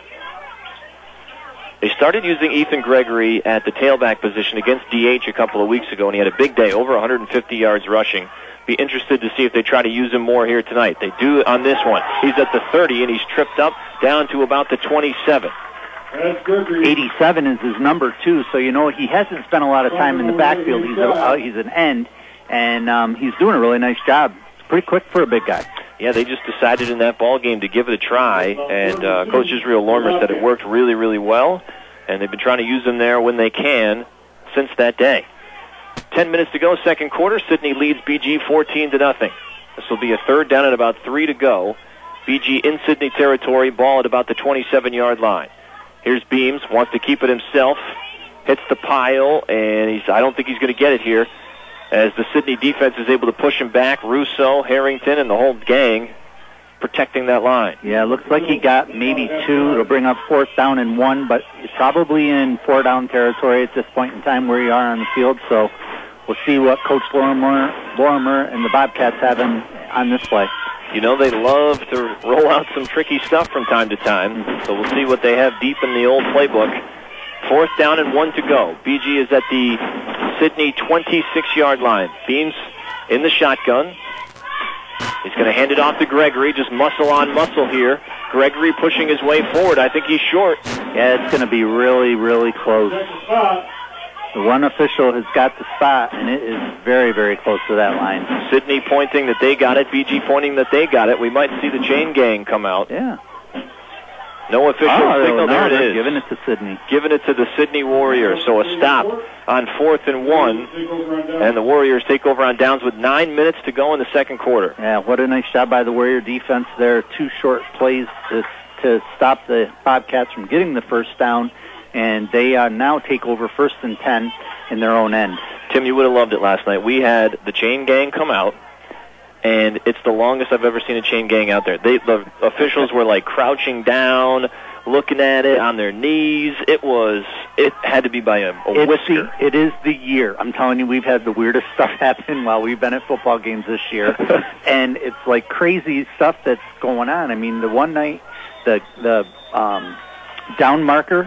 They started using Ethan Gregory at the tailback position against DH a couple of weeks ago, and he had a big day, over 150 yards rushing. Be interested to see if they try to use him more here tonight. They do on this one. He's at the 30, and he's tripped up down to about the 27. 87 is his number, too, so he hasn't spent a lot of time in the backfield. He's an end, and he's doing a really nice job. It's pretty quick for a big guy. Yeah, they just decided in that ball game to give it a try, and Coach Israel Lormer said it worked really, really well. and they've been trying to use them there when they can since that day. 10 minutes to go, second quarter. Sidney leads BG 14-0. This will be a third down and about 3 to go. BG in Sidney territory, ball at about the 27-yard line. Here's Beams, wants to keep it himself, hits the pile, and I don't think he's going to get it here, as the Sidney defense is able to push him back. Russo, Harrington, and the whole gang protecting that line. Yeah, it looks like he got maybe 2. It'll bring up 4th down and 1, but he's probably in 4-down territory at this point in time where you are on the field, so we'll see what Coach Lorimer and the Bobcats have on this play. You know, they love to roll out some tricky stuff from time to time, so we'll see what they have deep in the old playbook. 4th down and 1 to go. BG is at the Sidney 26-yard line. Beams in the shotgun. He's going to hand it off to Gregory, just muscle on muscle here. Gregory pushing his way forward. I think he's short. Yeah, it's going to be really, really close. The one official has got the spot, and it is very, very close to that line. Sidney pointing that they got it. BG pointing that they got it. We might see the chain gang come out. Yeah. No official signal. There it is. Giving it to Sidney. Giving it to the Sidney Warriors. So a stop on 4th and 1. And the Warriors take over on downs with 9 minutes to go in the second quarter. Yeah, what a nice job by the Warrior defense there. 2 short plays to stop the Bobcats from getting the first down. And they now take over 1st and 10 in their own end. Tim, you would have loved it last night. We had the chain gang come out, and it's the longest I've ever seen a chain gang out there. The officials were like crouching down, looking at it on their knees. It had to be by a whisker. It is the year. I'm telling you, we've had the weirdest stuff happen while we've been at football games this year. And it's like crazy stuff that's going on. I mean, the one night, the down marker,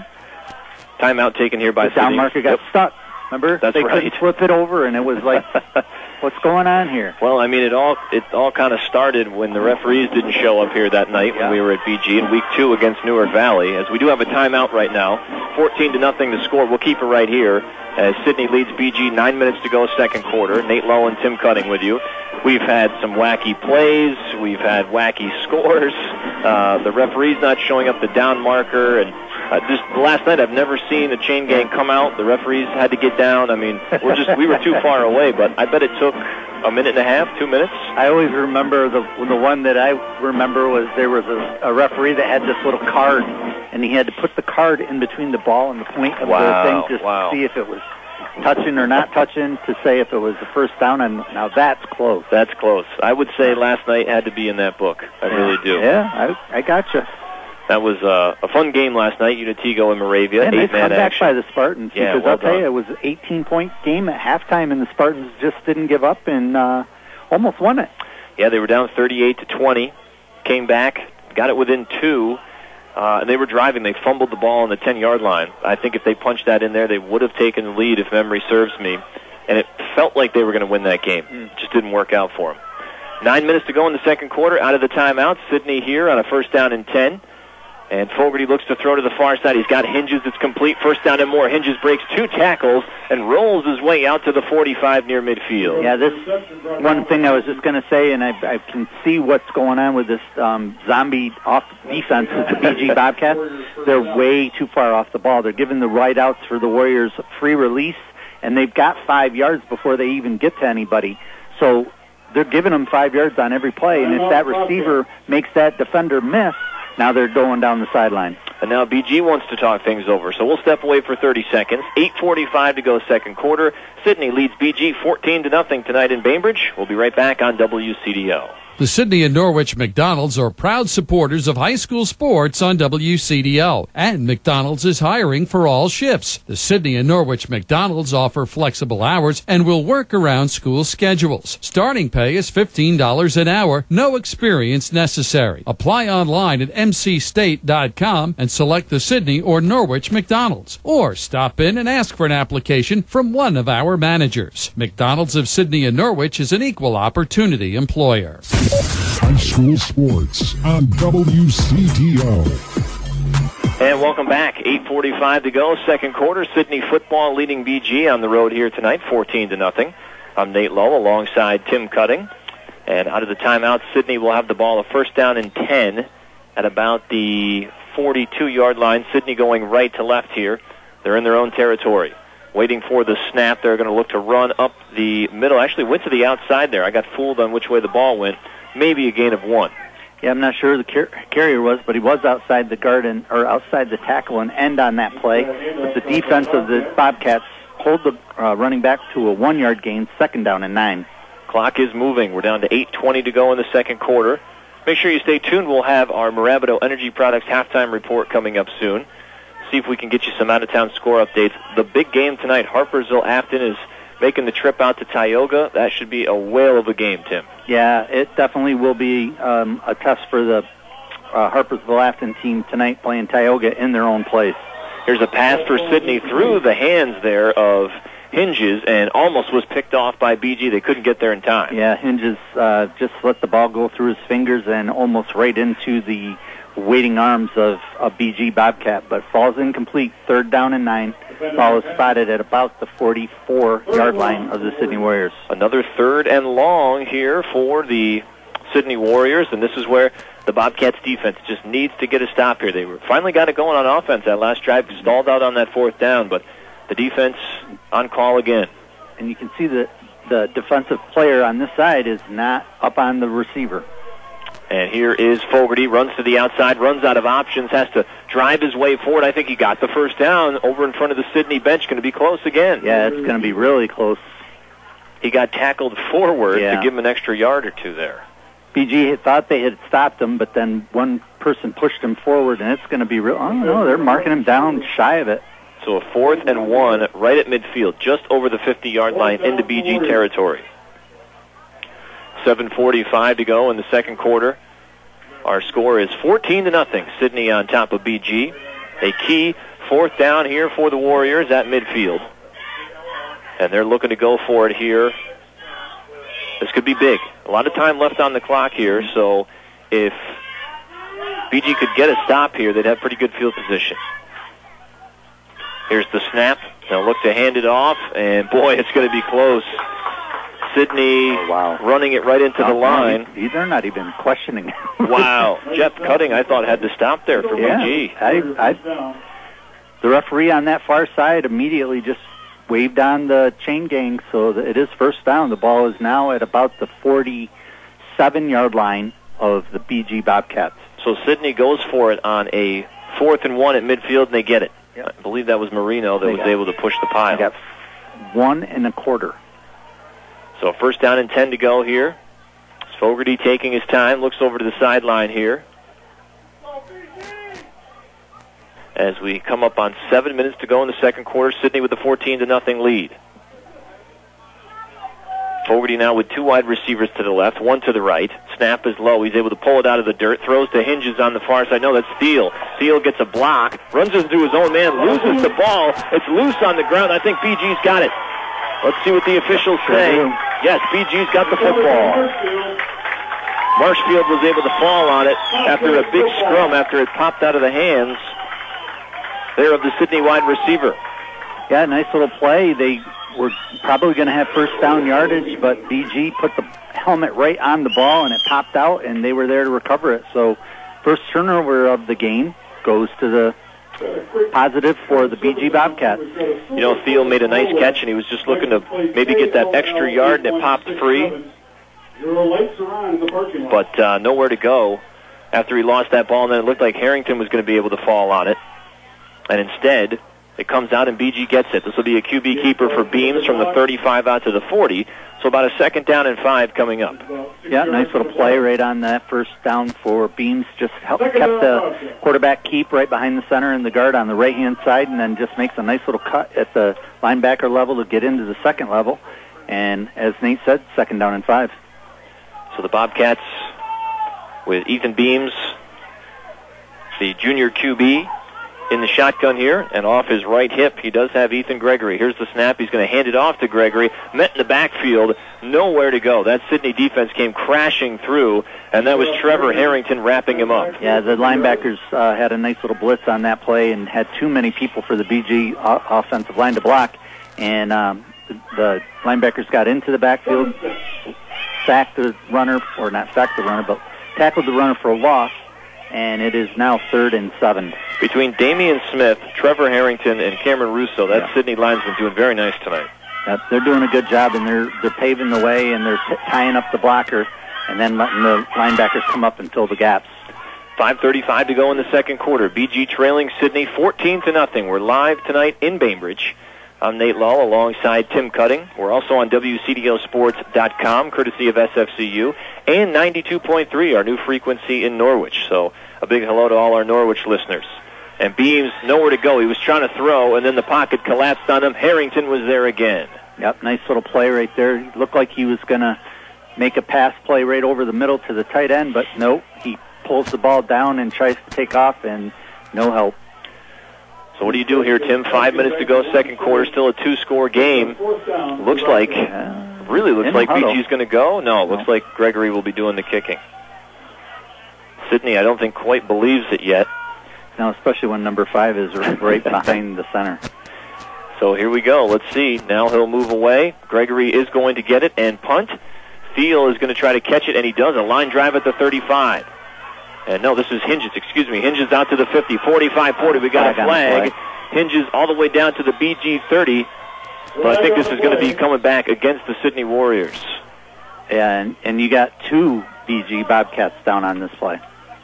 timeout taken here by the down marker got stuck. Remember? That's they right. couldn't flip it over, and it was like, what's going on here? Well, I mean, it all kind of started when the referees didn't show up here that night when we were at BG in Week 2 against Newark Valley. As we do have a timeout right now, 14-0 to score. We'll keep it right here as Sidney leads BG. 9 minutes to go, second quarter. Nate Lowe and Tim Cutting with you. We've had some wacky plays. We've had wacky scores. The referee's not showing up the down marker, and just last night, I've never seen a chain gang come out. The referees had to get down. I mean, we were too far away, but I bet it took a minute and a half, 2 minutes. I always remember the one that I remember was there was a referee that had this little card, and he had to put the card in between the ball and the point of the thing to see if it was touching or not touching, to say if it was the first down. And now that's close. That's close. I would say last night had to be in that book. I really do. Yeah, I gotcha. That was a fun game last night, Unitigo and Moravia. And nice 8-man comeback action by the Spartans. Yeah, because well I'll tell done. you, it was an 18-point game at halftime, and the Spartans just didn't give up and almost won it. Yeah, they were down 38-20, came back, got it within 2, and they were driving. They fumbled the ball on the 10-yard line. I think if they punched that in there, they would have taken the lead, if memory serves me. And it felt like they were going to win that game. It just didn't work out for them. 9 minutes to go in the second quarter. Out of the timeout, Sidney here on a 1st down and 10. And Fogarty looks to throw to the far side. He's got Hinges. It's complete. 1st down and more. Hinges breaks 2 tackles and rolls his way out to the 45 near midfield. Yeah, this one thing I was just going to say, and I can see what's going on with this zombie off defense with the BG Bobcats. They're way too far off the ball. They're giving the right outs for the Warriors free release, and they've got 5 yards before they even get to anybody. So they're giving them 5 yards on every play, and if that receiver makes that defender miss, now they're going down the sideline. And now BG wants to talk things over, so we'll step away for 30 seconds. 8:45 to go second quarter. Sidney leads BG 14-0 tonight in Bainbridge. We'll be right back on WCDO. The Sidney and Norwich McDonald's are proud supporters of high school sports on WCDO, and McDonald's is hiring for all shifts. The Sidney and Norwich McDonald's offer flexible hours and will work around school schedules. Starting pay is $15 an hour, no experience necessary. Apply online at mcstate.com and select the Sidney or Norwich McDonald's, or stop in and ask for an application from one of our managers. McDonald's of Sidney and Norwich is an equal opportunity employer. High school sports on WCDO. And welcome back. 8:45 to go, second quarter. Sidney football leading BG on the road here tonight, 14-0. I'm Nate Lowe alongside Tim Cutting. And out of the timeout, Sidney will have the ball a 1st down and 10 at about the 42-yard line. Sidney going right to left here They're in their own territory. Waiting for the snap. They're going to look to run up the middle. Actually went to the outside there. I got fooled on which way the ball went. Maybe a gain of 1. Yeah, I'm not sure who the carrier was, but he was outside the guard or outside the tackle and end on that play. But the defense of the Bobcats hold the running back to a 1-yard gain, 2nd down and 9. Clock is moving. We're down to 8:20 to go in the second quarter. Make sure you stay tuned. We'll have our Mirabito Energy Products halftime report coming up soon. See if we can get you some out-of-town score updates. The big game tonight, Harpersville-Afton is making the trip out to Tioga. That should be a whale of a game, Tim. Yeah, it definitely will be a test for the Harpersville-Afton team tonight, playing Tioga in their own place. Here's a pass for Sidney through the hands there of Hinges and almost was picked off by BG. They couldn't get there in time. Yeah, Hinges just let the ball go through his fingers and almost right into the waiting arms of a BG Bobcat, but falls incomplete. 3rd down and 9. Ball is spotted at about the 44-yard line of the Sidney Warriors. Another 3rd and long here for the Sidney Warriors, and this is where the Bobcats defense just needs to get a stop here. They finally got it going on offense that last drive, stalled out on that 4th down, but the defense on call again. And you can see that the defensive player on this side is not up on the receiver. And here is Fogarty, runs to the outside, runs out of options, has to drive his way forward. I think he got the 1st down over in front of the Sidney bench. Going to be close again. Yeah, it's going to be really close. He got tackled forward to give him an extra yard or 2 there. BG thought they had stopped him, but then one person pushed him forward, and it's going to be real. Oh, no, they're marking him down shy of it. So a 4th and 1 right at midfield, just over the 50-yard line into BG territory. 7:45 to go in the second quarter. Our score is 14-0. Sidney on top of BG. A key 4th down here for the Warriors at midfield. And they're looking to go for it here. This could be big. A lot of time left on the clock here, so if BG could get a stop here, they'd have pretty good field position. Here's the snap. They'll look to hand it off, and boy, it's going to be close. Sidney running it right into the line. They're not even questioning. Wow. Jeff Cutting, I thought, had to stop there for BG. The referee on that far side immediately just waved on the chain gang, so that it is 1st down. The ball is now at about the 47-yard line of the BG Bobcats. So Sidney goes for it on a 4th and 1 at midfield, and they get it. Yep. I believe that was Marino that was able to push the pile. They got 1 1/4. So 1st down and 10 to go here. Fogarty taking his time, looks over to the sideline here. As we come up on 7 minutes to go in the second quarter, Sidney with a 14-0 lead. Fogarty now with 2 wide receivers to the left, 1 to the right. Snap is low. He's able to pull it out of the dirt. Throws to Hinges on the far side. No, that's Thiel. Thiel gets a block. Runs into his own man. Loses the ball. It's loose on the ground. I think BG's got it. Let's see what the officials say. Yes, BG's got the football. Marshfield was able to fall on it after a big scrum, after it popped out of the hands there of the Sidney wide receiver. Yeah, nice little play. They were probably going to have 1st down yardage, but BG put the helmet right on the ball, and it popped out, and they were there to recover it. So 1st turnover of the game goes to the positive for the BG Bobcats. You know, Thiel made a nice catch, and he was just looking to maybe get that extra yard, and it popped free. But nowhere to go after he lost that ball, and then it looked like Harrington was going to be able to fall on it. And instead, it comes out and BG gets it. This will be a QB keeper for Beams from the 35 out to the 40. So about a 2nd down and 5 coming up. Yeah, nice little play right on that 1st down for Beams. Just kept the quarterback keep right behind the center and the guard on the right-hand side, and then just makes a nice little cut at the linebacker level to get into the 2nd level. And as Nate said, 2nd down and 5. So the Bobcats with Ethan Beams, the junior QB, in the shotgun here, and off his right hip, he does have Ethan Gregory. Here's the snap. He's going to hand it off to Gregory. Met in the backfield. Nowhere to go. That Sidney defense came crashing through, and that was Trevor Harrington wrapping him up. Yeah, the linebackers had a nice little blitz on that play and had too many people for the BG offensive line to block, and the linebackers got into the backfield, sacked the runner, or not sacked the runner, but tackled the runner for a loss, and it is now 3rd and 7. Between Damian Smith, Trevor Harrington, and Cameron Russo, that Sydney line's been doing very nice tonight. Yep, they're doing a good job, and they're paving the way, and they're tying up the blocker, and then letting the linebackers come up and fill the gaps. 5:35 to go in the second quarter. BG trailing Sydney 14-0. We're live tonight in Bainbridge. I'm Nate Law alongside Tim Cutting. We're also on WCDOsports.com, courtesy of SFCU, and 92.3, our new frequency in Norwich. So a big hello to all our Norwich listeners. And Beams, nowhere to go. He was trying to throw, and then the pocket collapsed on him. Harrington was there again. Yep, nice little play right there. He looked like he was going to make a pass play right over the middle to the tight end, but no, he pulls the ball down and tries to take off, and no help. So what do you do here, Tim? 5 minutes to go, second quarter, still a two-score game. Looks like, really looks like BG's going to go. No, it looks like Gregory will be doing the kicking. Sydney, I don't think quite believes it yet. No, especially when number 5 is right behind the center. So here we go. Let's see. Now he'll move away. Gregory is going to get it and punt. Thiel is going to try to catch it, and he does. A line drive at the 35. And no, this is Hinges, Hinges out to the 50, 45-40. We got a flag. Hinges all the way down to the BG 30. But I think this is going to be coming back against the Sydney Warriors. Yeah, and you got 2 BG Bobcats down on this play.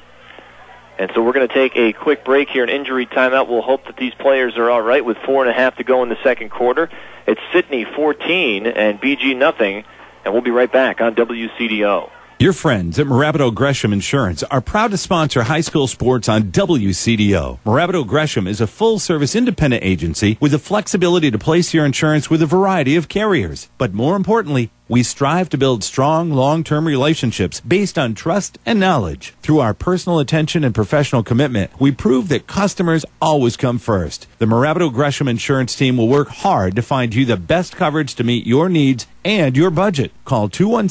And so we're going to take a quick break here, an injury timeout. We'll hope that these players are all right with 4.5 to go in the second quarter. It's Sydney 14 and BG nothing. And we'll be right back on WCDO. Your friends at Morabito Gresham Insurance are proud to sponsor high school sports on WCDO. Morabito Gresham is a full-service independent agency with the flexibility to place your insurance with a variety of carriers. But more importantly, we strive to build strong, long-term relationships based on trust and knowledge. Through our personal attention and professional commitment, we prove that customers always come first. The Morabito Gresham Insurance team will work hard to find you the best coverage to meet your needs and your budget. Call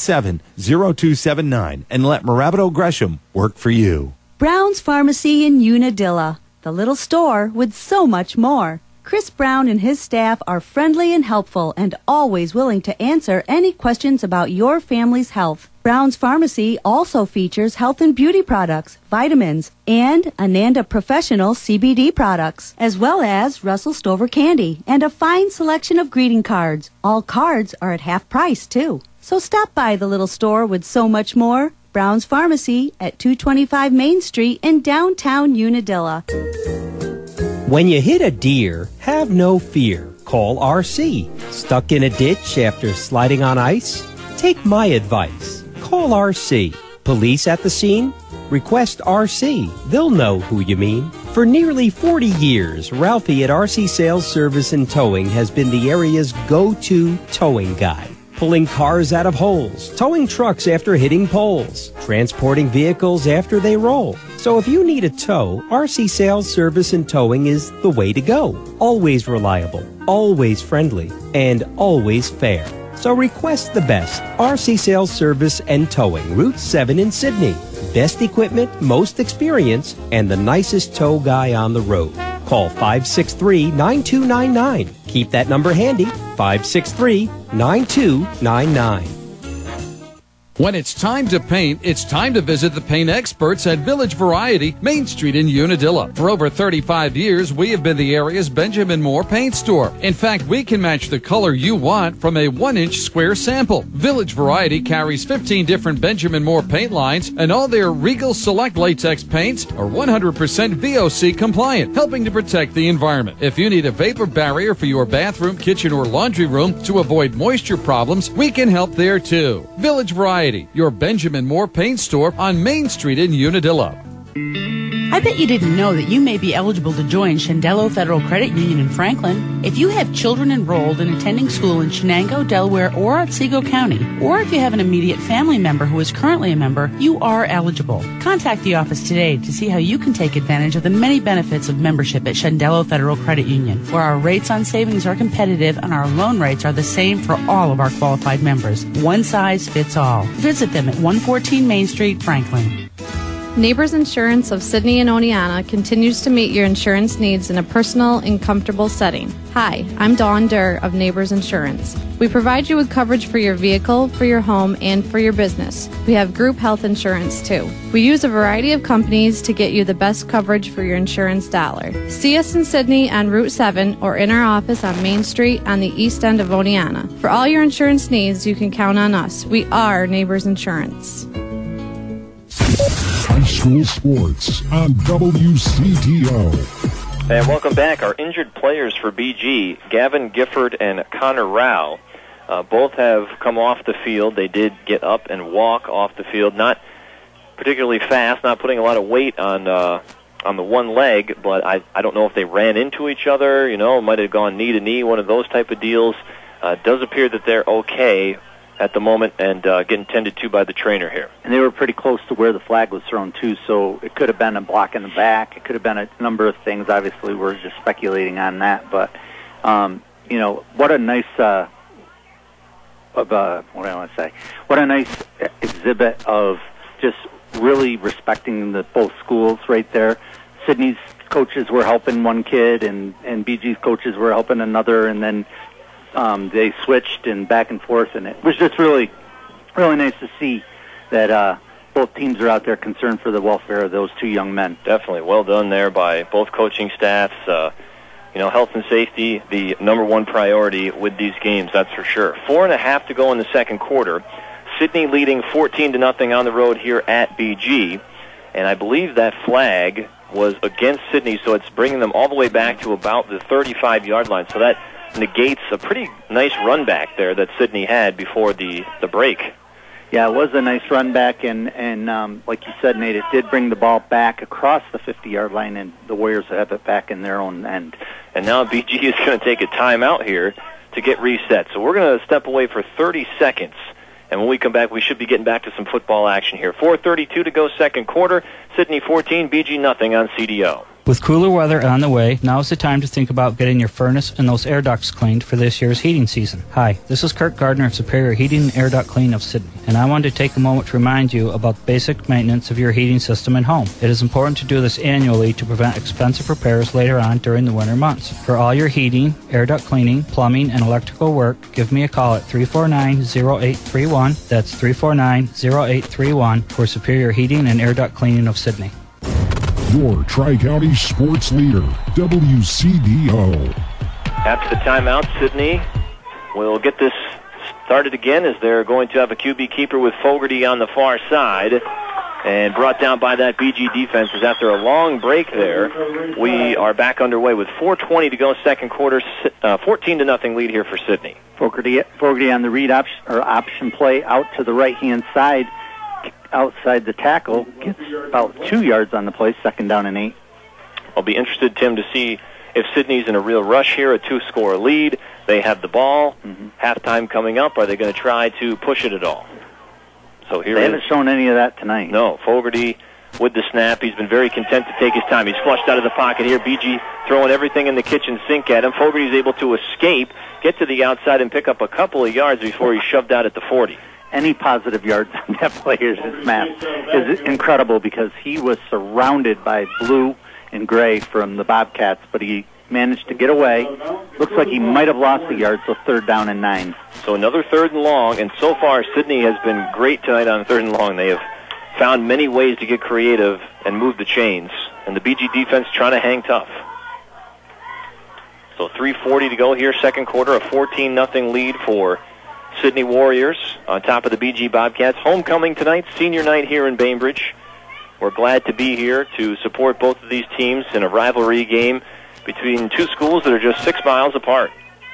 217-0279 and let Morabito Gresham work for you. Brown's Pharmacy in Unadilla, the little store with so much more. Chris Brown and his staff are friendly and helpful and always willing to answer any questions about your family's health. Brown's Pharmacy also features health and beauty products, vitamins, and Ananda Professional CBD products, as well as Russell Stover candy and a fine selection of greeting cards. All cards are at half price, too. So stop by the little store with so much more. Brown's Pharmacy at 225 Main Street in downtown Unadilla. When you hit a deer, have no fear. Call RC. Stuck in a ditch after sliding on ice? Take my advice. Call RC. Police at the scene? Request RC. They'll know who you mean. For nearly 40 years, Ralphie at RC Sales Service and Towing has been the area's go-to towing guy. Pulling cars out of holes, towing trucks after hitting poles, transporting vehicles after they roll. So if you need a tow, RC Sales Service and Towing is the way to go. Always reliable, always friendly, and always fair. So request the best. RC Sales Service and Towing, Route 7 in Sydney. Best equipment, most experience, and the nicest tow guy on the road. Call 563-9299. Keep that number handy, 563-9299. When it's time to paint, it's time to visit the paint experts at Village Variety, Main Street in Unadilla. For over 35 years, we have been the area's Benjamin Moore paint store. In fact, we can match the color you want from a 1-inch square sample. Village Variety carries 15 different Benjamin Moore paint lines, and all their Regal Select latex paints are 100% VOC compliant, helping to protect the environment. If you need a vapor barrier for your bathroom, kitchen, or laundry room to avoid moisture problems, we can help there too. Village Variety, your Benjamin Moore paint store on Main Street in Unadilla. I bet you didn't know that you may be eligible to join Shendello Federal Credit Union in Franklin. If you have children enrolled in attending school in Shenango, Delaware, or Otsego County, or if you have an immediate family member who is currently a member, you are eligible. Contact the office today to see how you can take advantage of the many benefits of membership at Shendello Federal Credit Union, where our rates on savings are competitive and our loan rates are the same for all of our qualified members. One size fits all. Visit them at 114 Main Street, Franklin. Neighbors Insurance of Sydney and Oneonta continues to meet your insurance needs in a personal and comfortable setting. Hi, I'm Dawn Durr of Neighbors Insurance. We provide you with coverage for your vehicle, for your home, and for your business. We have group health insurance too. We use a variety of companies to get you the best coverage for your insurance dollar. See us in Sydney on Route 7 or in our office on Main Street on the east end of Oneonta. For all your insurance needs, you can count on us. We are Neighbors Insurance. High school sports on WCDO. And welcome back. Our injured players for BG, Gavin Gifford and Connor Rao, both have come off the field. They did get up and walk off the field, not particularly fast, not putting a lot of weight on the one leg, but I don't know if they ran into each other, might have gone knee to knee, one of those type of deals. It does appear that they're okay at the moment and getting tended to by the trainer here. And they were pretty close to where the flag was thrown, too, so it could have been a block in the back. It could have been a number of things. Obviously, we're just speculating on that. But, what a nice, what a nice exhibit of just really respecting both schools right there. Sydney's coaches were helping one kid, and BG's coaches were helping another, and then they switched and back and forth, and it was just really, really nice to see that both teams are out there concerned for the welfare of those two young men. Definitely. Well done there by both coaching staffs. Health and safety, the number one priority with these games, that's for sure. 4.5 to go in the second quarter. Sydney leading 14-0 on the road here at BG, and I believe that flag was against Sydney, so it's bringing them all the way back to about the 35-yard line. So that negates a pretty nice run back there that Sydney had before the break. Yeah, it was a nice run back, and like you said, Nate, it did bring the ball back across the 50-yard line, and the Warriors have it back in their own end. And now BG is going to take a timeout here to get reset. So we're going to step away for 30 seconds. And when we come back, we should be getting back to some football action here. 4:32 to go second quarter. Sydney 14, BG nothing on CDO. With cooler weather on the way, now's the time to think about getting your furnace and those air ducts cleaned for this year's heating season. Hi, this is Kurt Gardner of Superior Heating and Air Duct Clean of Sydney, and I wanted to take a moment to remind you about basic maintenance of your heating system and home. It is important to do this annually to prevent expensive repairs later on during the winter months. For all your heating, air duct cleaning, plumbing, and electrical work, give me a call at 349-0831. That's 349-0831 for Superior Heating and Air Duct Cleaning of Sydney. Your Tri-County sports leader, WCDO. After the timeout, Sydney will get this started again as they're going to have a QB keeper with Fogarty on the far side. And brought down by that BG defense as after a long break there, we are back underway with 4:20 to go second quarter, 14-0 lead here for Sydney. Fogarty on the read option play out to the right-hand side. Outside the tackle, gets about 2 yards on the play, 2nd down and 8. I'll be interested, Tim, to see if Sydney's in a real rush here, a 2-score lead. They have the ball. Halftime coming up. Are they going to try to push it at all? So here they haven't shown any of that tonight. No, Fogarty with the snap. He's been very content to take his time. He's flushed out of the pocket here. BG throwing everything in the kitchen sink at him. Fogarty's able to escape, get to the outside, and pick up a couple of yards before he's shoved out at the 40. Any positive yards on that player's snap is incredible because he was surrounded by blue and gray from the Bobcats, but he managed to get away. Looks like he might have lost the yard, so 3rd down and 9. So another 3rd and long, and so far Sydney has been great tonight on 3rd and long. They have found many ways to get creative and move the chains, and the BG defense trying to hang tough. So 3:40 to go here, second quarter, a 14-0 lead for Sydney Warriors on top of the BG Bobcats. Homecoming tonight, senior night here in Bainbridge. We're glad to be here to support both of these teams in a rivalry game between two schools that are just 6 miles apart.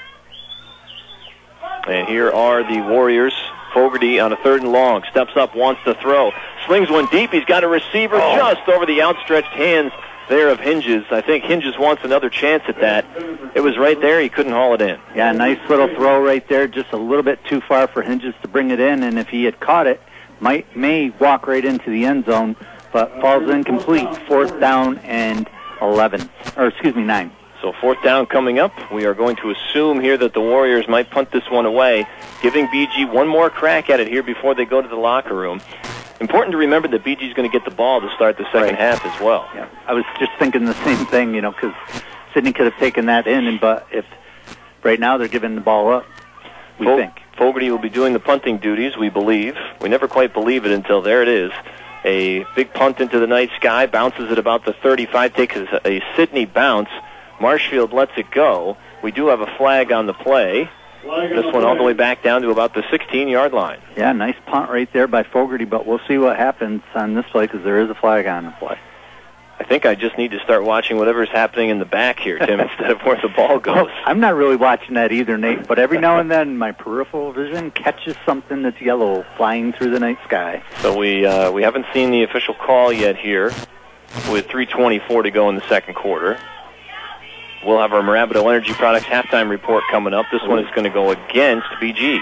And here are the Warriors. Fogarty on a 3rd and long. Steps up, wants to throw. Slings one deep. He's got a receiver just over the outstretched hands there of Hinges. I think Hinges wants another chance at that. It was right there. He couldn't haul it in. Yeah, nice little throw right there. Just a little bit too far for Hinges to bring it in. And if he had caught it, may walk right into the end zone, but falls incomplete. 4th down and 9. So 4th down coming up. We are going to assume here that the Warriors might punt this one away, giving BG one more crack at it here before they go to the locker room. Important to remember that BG's going to get the ball to start the second half as well. Yeah, I was just thinking the same thing, because Sidney could have taken that in, but if right now they're giving the ball up, we think. Fogarty will be doing the punting duties, we believe. We never quite believe it until there it is. A big punt into the night sky, bounces at about the 35, takes a Sidney bounce. Marshfield lets it go. We do have a flag on the play. This one all the way back down to about the 16-yard line. Yeah, nice punt right there by Fogarty, but we'll see what happens on this play because there is a flag on the play. I think I just need to start watching whatever's happening in the back here, Tim, instead of where the ball goes. I'm not really watching that either, Nate, but every now and then my peripheral vision catches something that's yellow flying through the night sky. So we haven't seen the official call yet here with 3:24 to go in the second quarter. We'll have our Mirabito Energy Products halftime report coming up. This one is going to go against BG.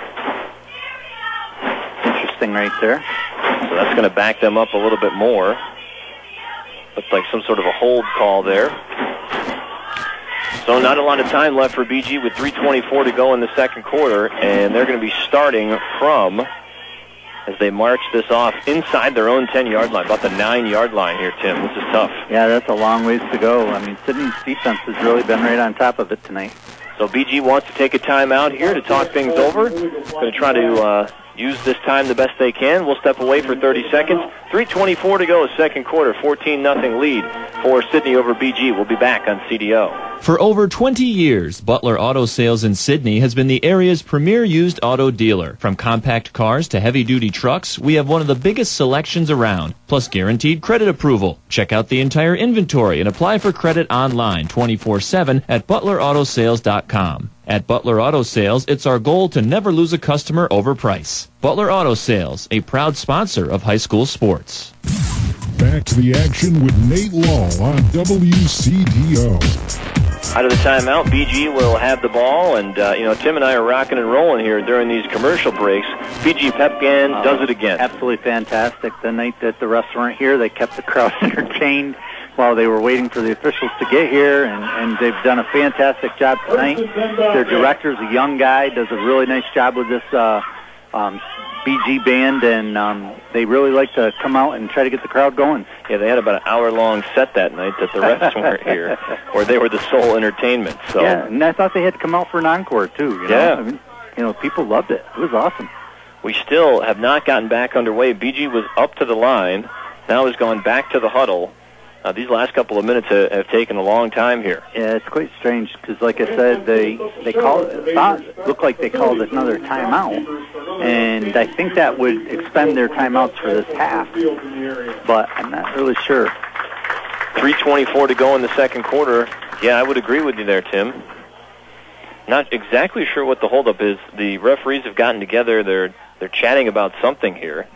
Interesting right there. So that's going to back them up a little bit more. Looks like some sort of a hold call there. So not a lot of time left for BG with 3:24 to go in the second quarter, and they're going to be starting from, as they march this off, inside their own 10-yard line, about the 9-yard line here, Tim. This is tough. Yeah, that's a long ways to go. I mean, Sidney's defense has really been right on top of it tonight. So BG wants to take a timeout here to talk things over. Going to try to use this time the best they can. We'll step away for 30 seconds. 3:24 to go, second quarter, 14-0 lead for Sidney over BG. We'll be back on CDO. For over 20 years, Butler Auto Sales in Sidney has been the area's premier used auto dealer. From compact cars to heavy-duty trucks, we have one of the biggest selections around, plus guaranteed credit approval. Check out the entire inventory and apply for credit online 24/7 at ButlerAutoSales.com. At Butler Auto Sales, it's our goal to never lose a customer over price. Butler Auto Sales, a proud sponsor of high school sports. Back to the action with Nate Law on WCDO. Out of the timeout, BG will have the ball, and Tim and I are rocking and rolling here during these commercial breaks. BG Pepgan does it again. Absolutely fantastic. The night that the refs weren't here, they kept the crowd entertained while they were waiting for the officials to get here, and they've done a fantastic job tonight. Their director's a young guy, does a really nice job with this BG band, and they really like to come out and try to get the crowd going. Yeah, they had about an hour-long set that night that the refs weren't here, or they were the sole entertainment. So. Yeah, and I thought they had to come out for an encore, too. Yeah. I mean, people loved it. It was awesome. We still have not gotten back underway. BG was up to the line, now has gone back to the huddle. These last couple of minutes have taken a long time here. Yeah, it's quite strange because, like I said, they looked like they called another timeout, and I think that would expend their timeouts for this half, but I'm not really sure. 3:24 to go in the second quarter. Yeah, I would agree with you there, Tim. Not exactly sure what the holdup is. The referees have gotten together. They're chatting about something here.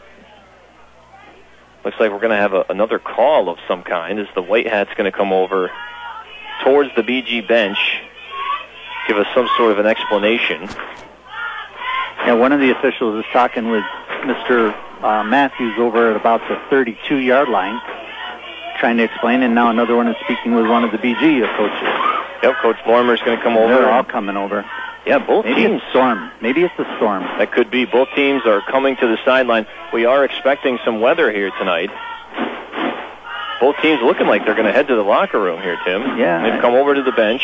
Looks like we're going to have another call of some kind as the White Hat's going to come over towards the BG bench, give us some sort of an explanation. Yeah, one of the officials is talking with Mr. Matthews over at about the 32-yard line, trying to explain, and now another one is speaking with one of the BG coaches. Yep, Coach Lorimer's going to come over. They're all coming over. Yeah, both Maybe teams. It's a storm. Maybe it's a storm. That could be. Both teams are coming to the sideline. We are expecting some weather here tonight. Both teams looking like they're going to head to the locker room here, Tim. Yeah. They've come over to the bench.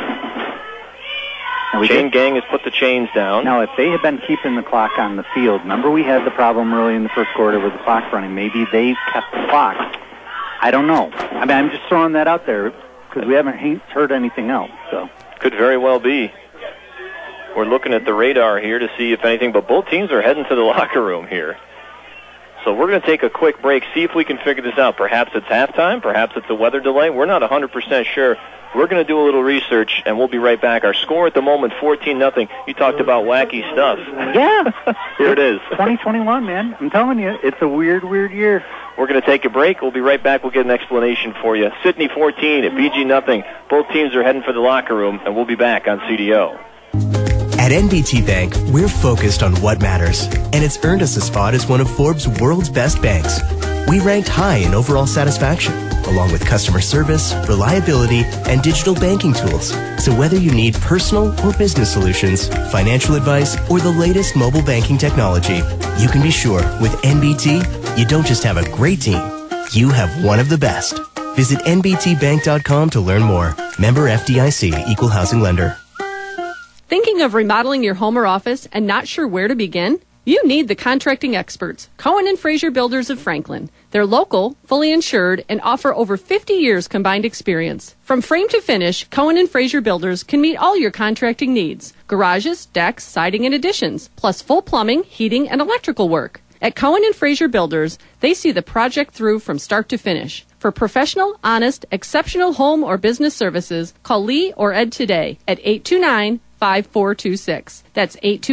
Chain gang has put the chains down. Now, if they had been keeping the clock on the field, remember we had the problem early in the first quarter with the clock running. Maybe they kept the clock. I don't know. I mean, I'm just throwing that out there because we haven't heard anything else. So could very well be. We're looking at the radar here to see if anything, but both teams are heading to the locker room here. So we're going to take a quick break, see if we can figure this out. Perhaps it's halftime, perhaps it's a weather delay. We're not 100% sure. We're going to do a little research, and we'll be right back. Our score at the moment, 14-0. You talked about wacky stuff. Yeah. Here it is. 2021, man. I'm telling you, it's a weird, weird year. We're going to take a break. We'll be right back. We'll get an explanation for you. Sidney 14 at BG nothing. Both teams are heading for the locker room, and we'll be back on CDO. At NBT Bank, we're focused on what matters, and it's earned us a spot as one of Forbes' world's best banks. We ranked high in overall satisfaction, along with customer service, reliability, and digital banking tools. So whether you need personal or business solutions, financial advice, or the latest mobile banking technology, you can be sure with NBT, you don't just have a great team, you have one of the best. Visit nbtbank.com to learn more. Member FDIC, Equal Housing Lender. Thinking of remodeling your home or office and not sure where to begin? You need the contracting experts, Cohen and Fraser Builders of Franklin. They're local, fully insured, and offer over 50 years combined experience. From frame to finish, Cohen and Fraser Builders can meet all your contracting needs. Garages, decks, siding, and additions, plus full plumbing, heating, and electrical work. At Cohen and Fraser Builders, they see the project through from start to finish. For professional, honest, exceptional home or business services, call Lee or Ed today at 829-5426. That's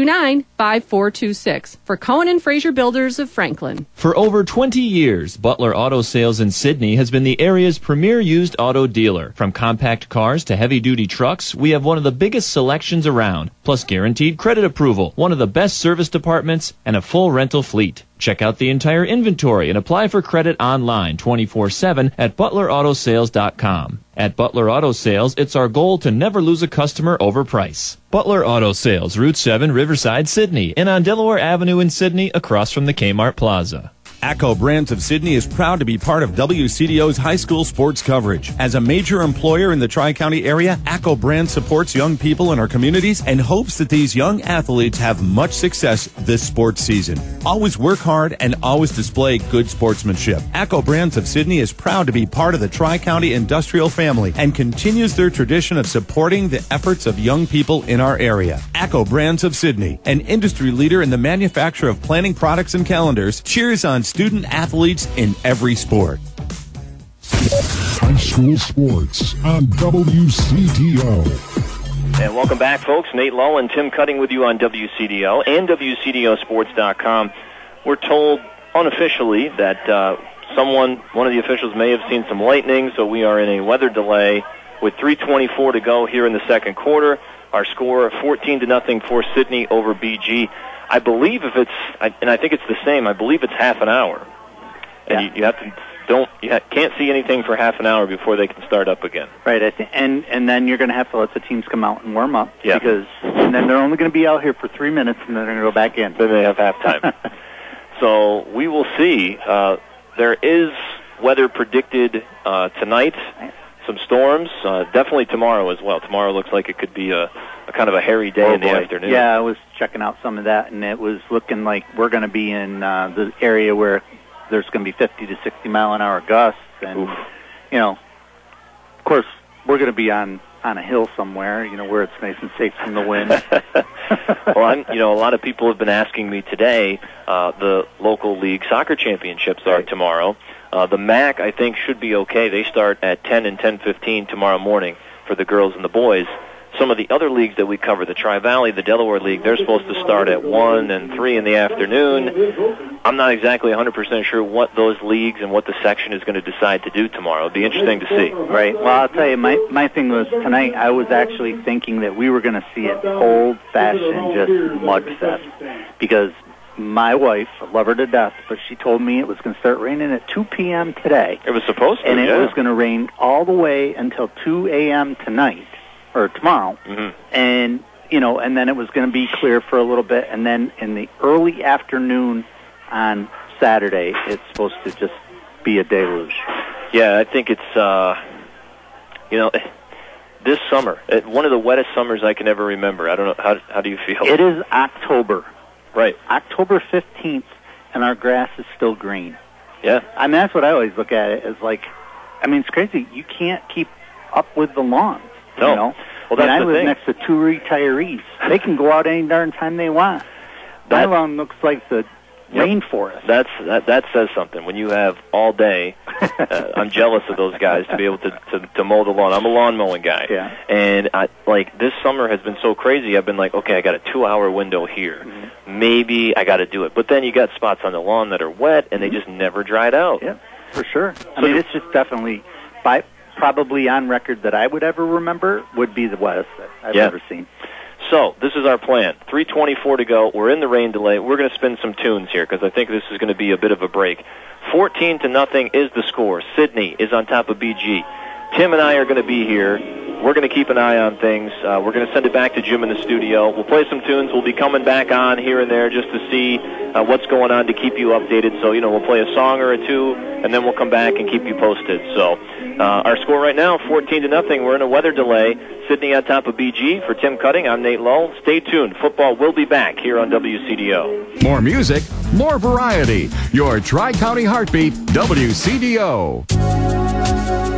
829-5426 for Cohen and Fraser Builders of Franklin. For over 20 years, Butler Auto Sales in Sydney has been the area's premier used auto dealer. From compact cars to heavy-duty trucks, we have one of the biggest selections around, plus guaranteed credit approval, one of the best service departments, and a full rental fleet. Check out the entire inventory and apply for credit online 24/7 at ButlerAutoSales.com. At Butler Auto Sales, it's our goal to never lose a customer over price. Butler Auto Sales, Route 7, Riverside, Sydney, and on Delaware Avenue in Sydney, across from the Kmart Plaza. ACCO Brands of Sydney is proud to be part of WCDO's high school sports coverage. As a major employer in the Tri-County area, ACCO Brands supports young people in our communities and hopes that these young athletes have much success this sports season. Always work hard and always display good sportsmanship. ACCO Brands of Sydney is proud to be part of the Tri-County industrial family and continues their tradition of supporting the efforts of young people in our area. ACCO Brands of Sydney, an industry leader in the manufacture of planning products and calendars, cheers on student athletes in every sport. High school sports on WCDO. And welcome back, folks. Nate Lowe and Tim Cutting with you on WCDO and WCDOsports.com. We're told unofficially that one of the officials may have seen some lightning, so we are in a weather delay with 3:24 to go here in the second quarter. Our score 14-0 for Sydney over BG. I believe and I think it's the same. I believe it's half an hour, and you can't see anything for half an hour before they can start up again. Right, and then you're going to have to let the teams come out and warm up, because and then they're only going to be out here for 3 minutes, and then they're going to go back in. Then they have halftime. So we will see. There is weather predicted tonight. Some storms, definitely tomorrow as well. Tomorrow looks like it could be a kind of a hairy day in the afternoon. Yeah, I was checking out some of that, and it was looking like we're going to be in the area where there's going to be 50 to 60 mile an hour gusts, and of course, we're going to be on a hill somewhere, where it's nice and safe from the wind. Well, a lot of people have been asking me today. The local league soccer championships are tomorrow. The MAC, I think, should be okay. They start at 10 and 10:15 tomorrow morning for the girls and the boys. Some of the other leagues that we cover, the Tri-Valley, the Delaware League, they're supposed to start at 1 and 3 in the afternoon. I'm not exactly 100% sure what those leagues and what the section is going to decide to do tomorrow. It'll be interesting to see. Right. Well, I'll tell you, my thing was tonight I was actually thinking that we were going to see an old-fashioned just mudfest, because my wife, I love her to death, but she told me it was going to start raining at 2 p.m. today. It was supposed to, and it was going to rain all the way until 2 a.m. tonight, or tomorrow. Mm-hmm. And, and then it was going to be clear for a little bit, and then in the early afternoon on Saturday, it's supposed to just be a deluge. Yeah, I think it's, this summer, one of the wettest summers I can ever remember. I don't know, how do you feel? It is October. Right. October 15th, and our grass is still green. Yeah. I mean, that's what I always look at it as like, it's crazy. You can't keep up with the lawns. No. Well, that's I the live thing. next to 2 retirees. They can go out any darn time they want. My lawn looks like the rainforest. That says something. When you have all day, I'm jealous of those guys to be able to mow the lawn. I'm a lawn mowing guy. Yeah. And this summer has been so crazy. I've been like, okay, I got a 2-hour window here. Mm-hmm. Maybe I got to do it. But then you got spots on the lawn that are wet, and they just never dried out. Yeah, for sure. It's just definitely probably on record that I would ever remember would be the wettest that I've ever seen. So this is our plan. 3:24 to go. We're in the rain delay. We're going to spin some tunes here because I think this is going to be a bit of a break. 14-0 is the score. Sidney is on top of BG. Tim and I are going to be here. We're going to keep an eye on things. We're going to send it back to Jim in the studio. We'll play some tunes. We'll be coming back on here and there just to see what's going on to keep you updated. So, we'll play a song or two, and then we'll come back and keep you posted. So our score right now, 14-0. We're in a weather delay. Sidney on top of BG. For Tim Cutting, I'm Nate Lowe. Stay tuned. Football will be back here on WCDO. More music, more variety. Your Tri-County Heartbeat, WCDO.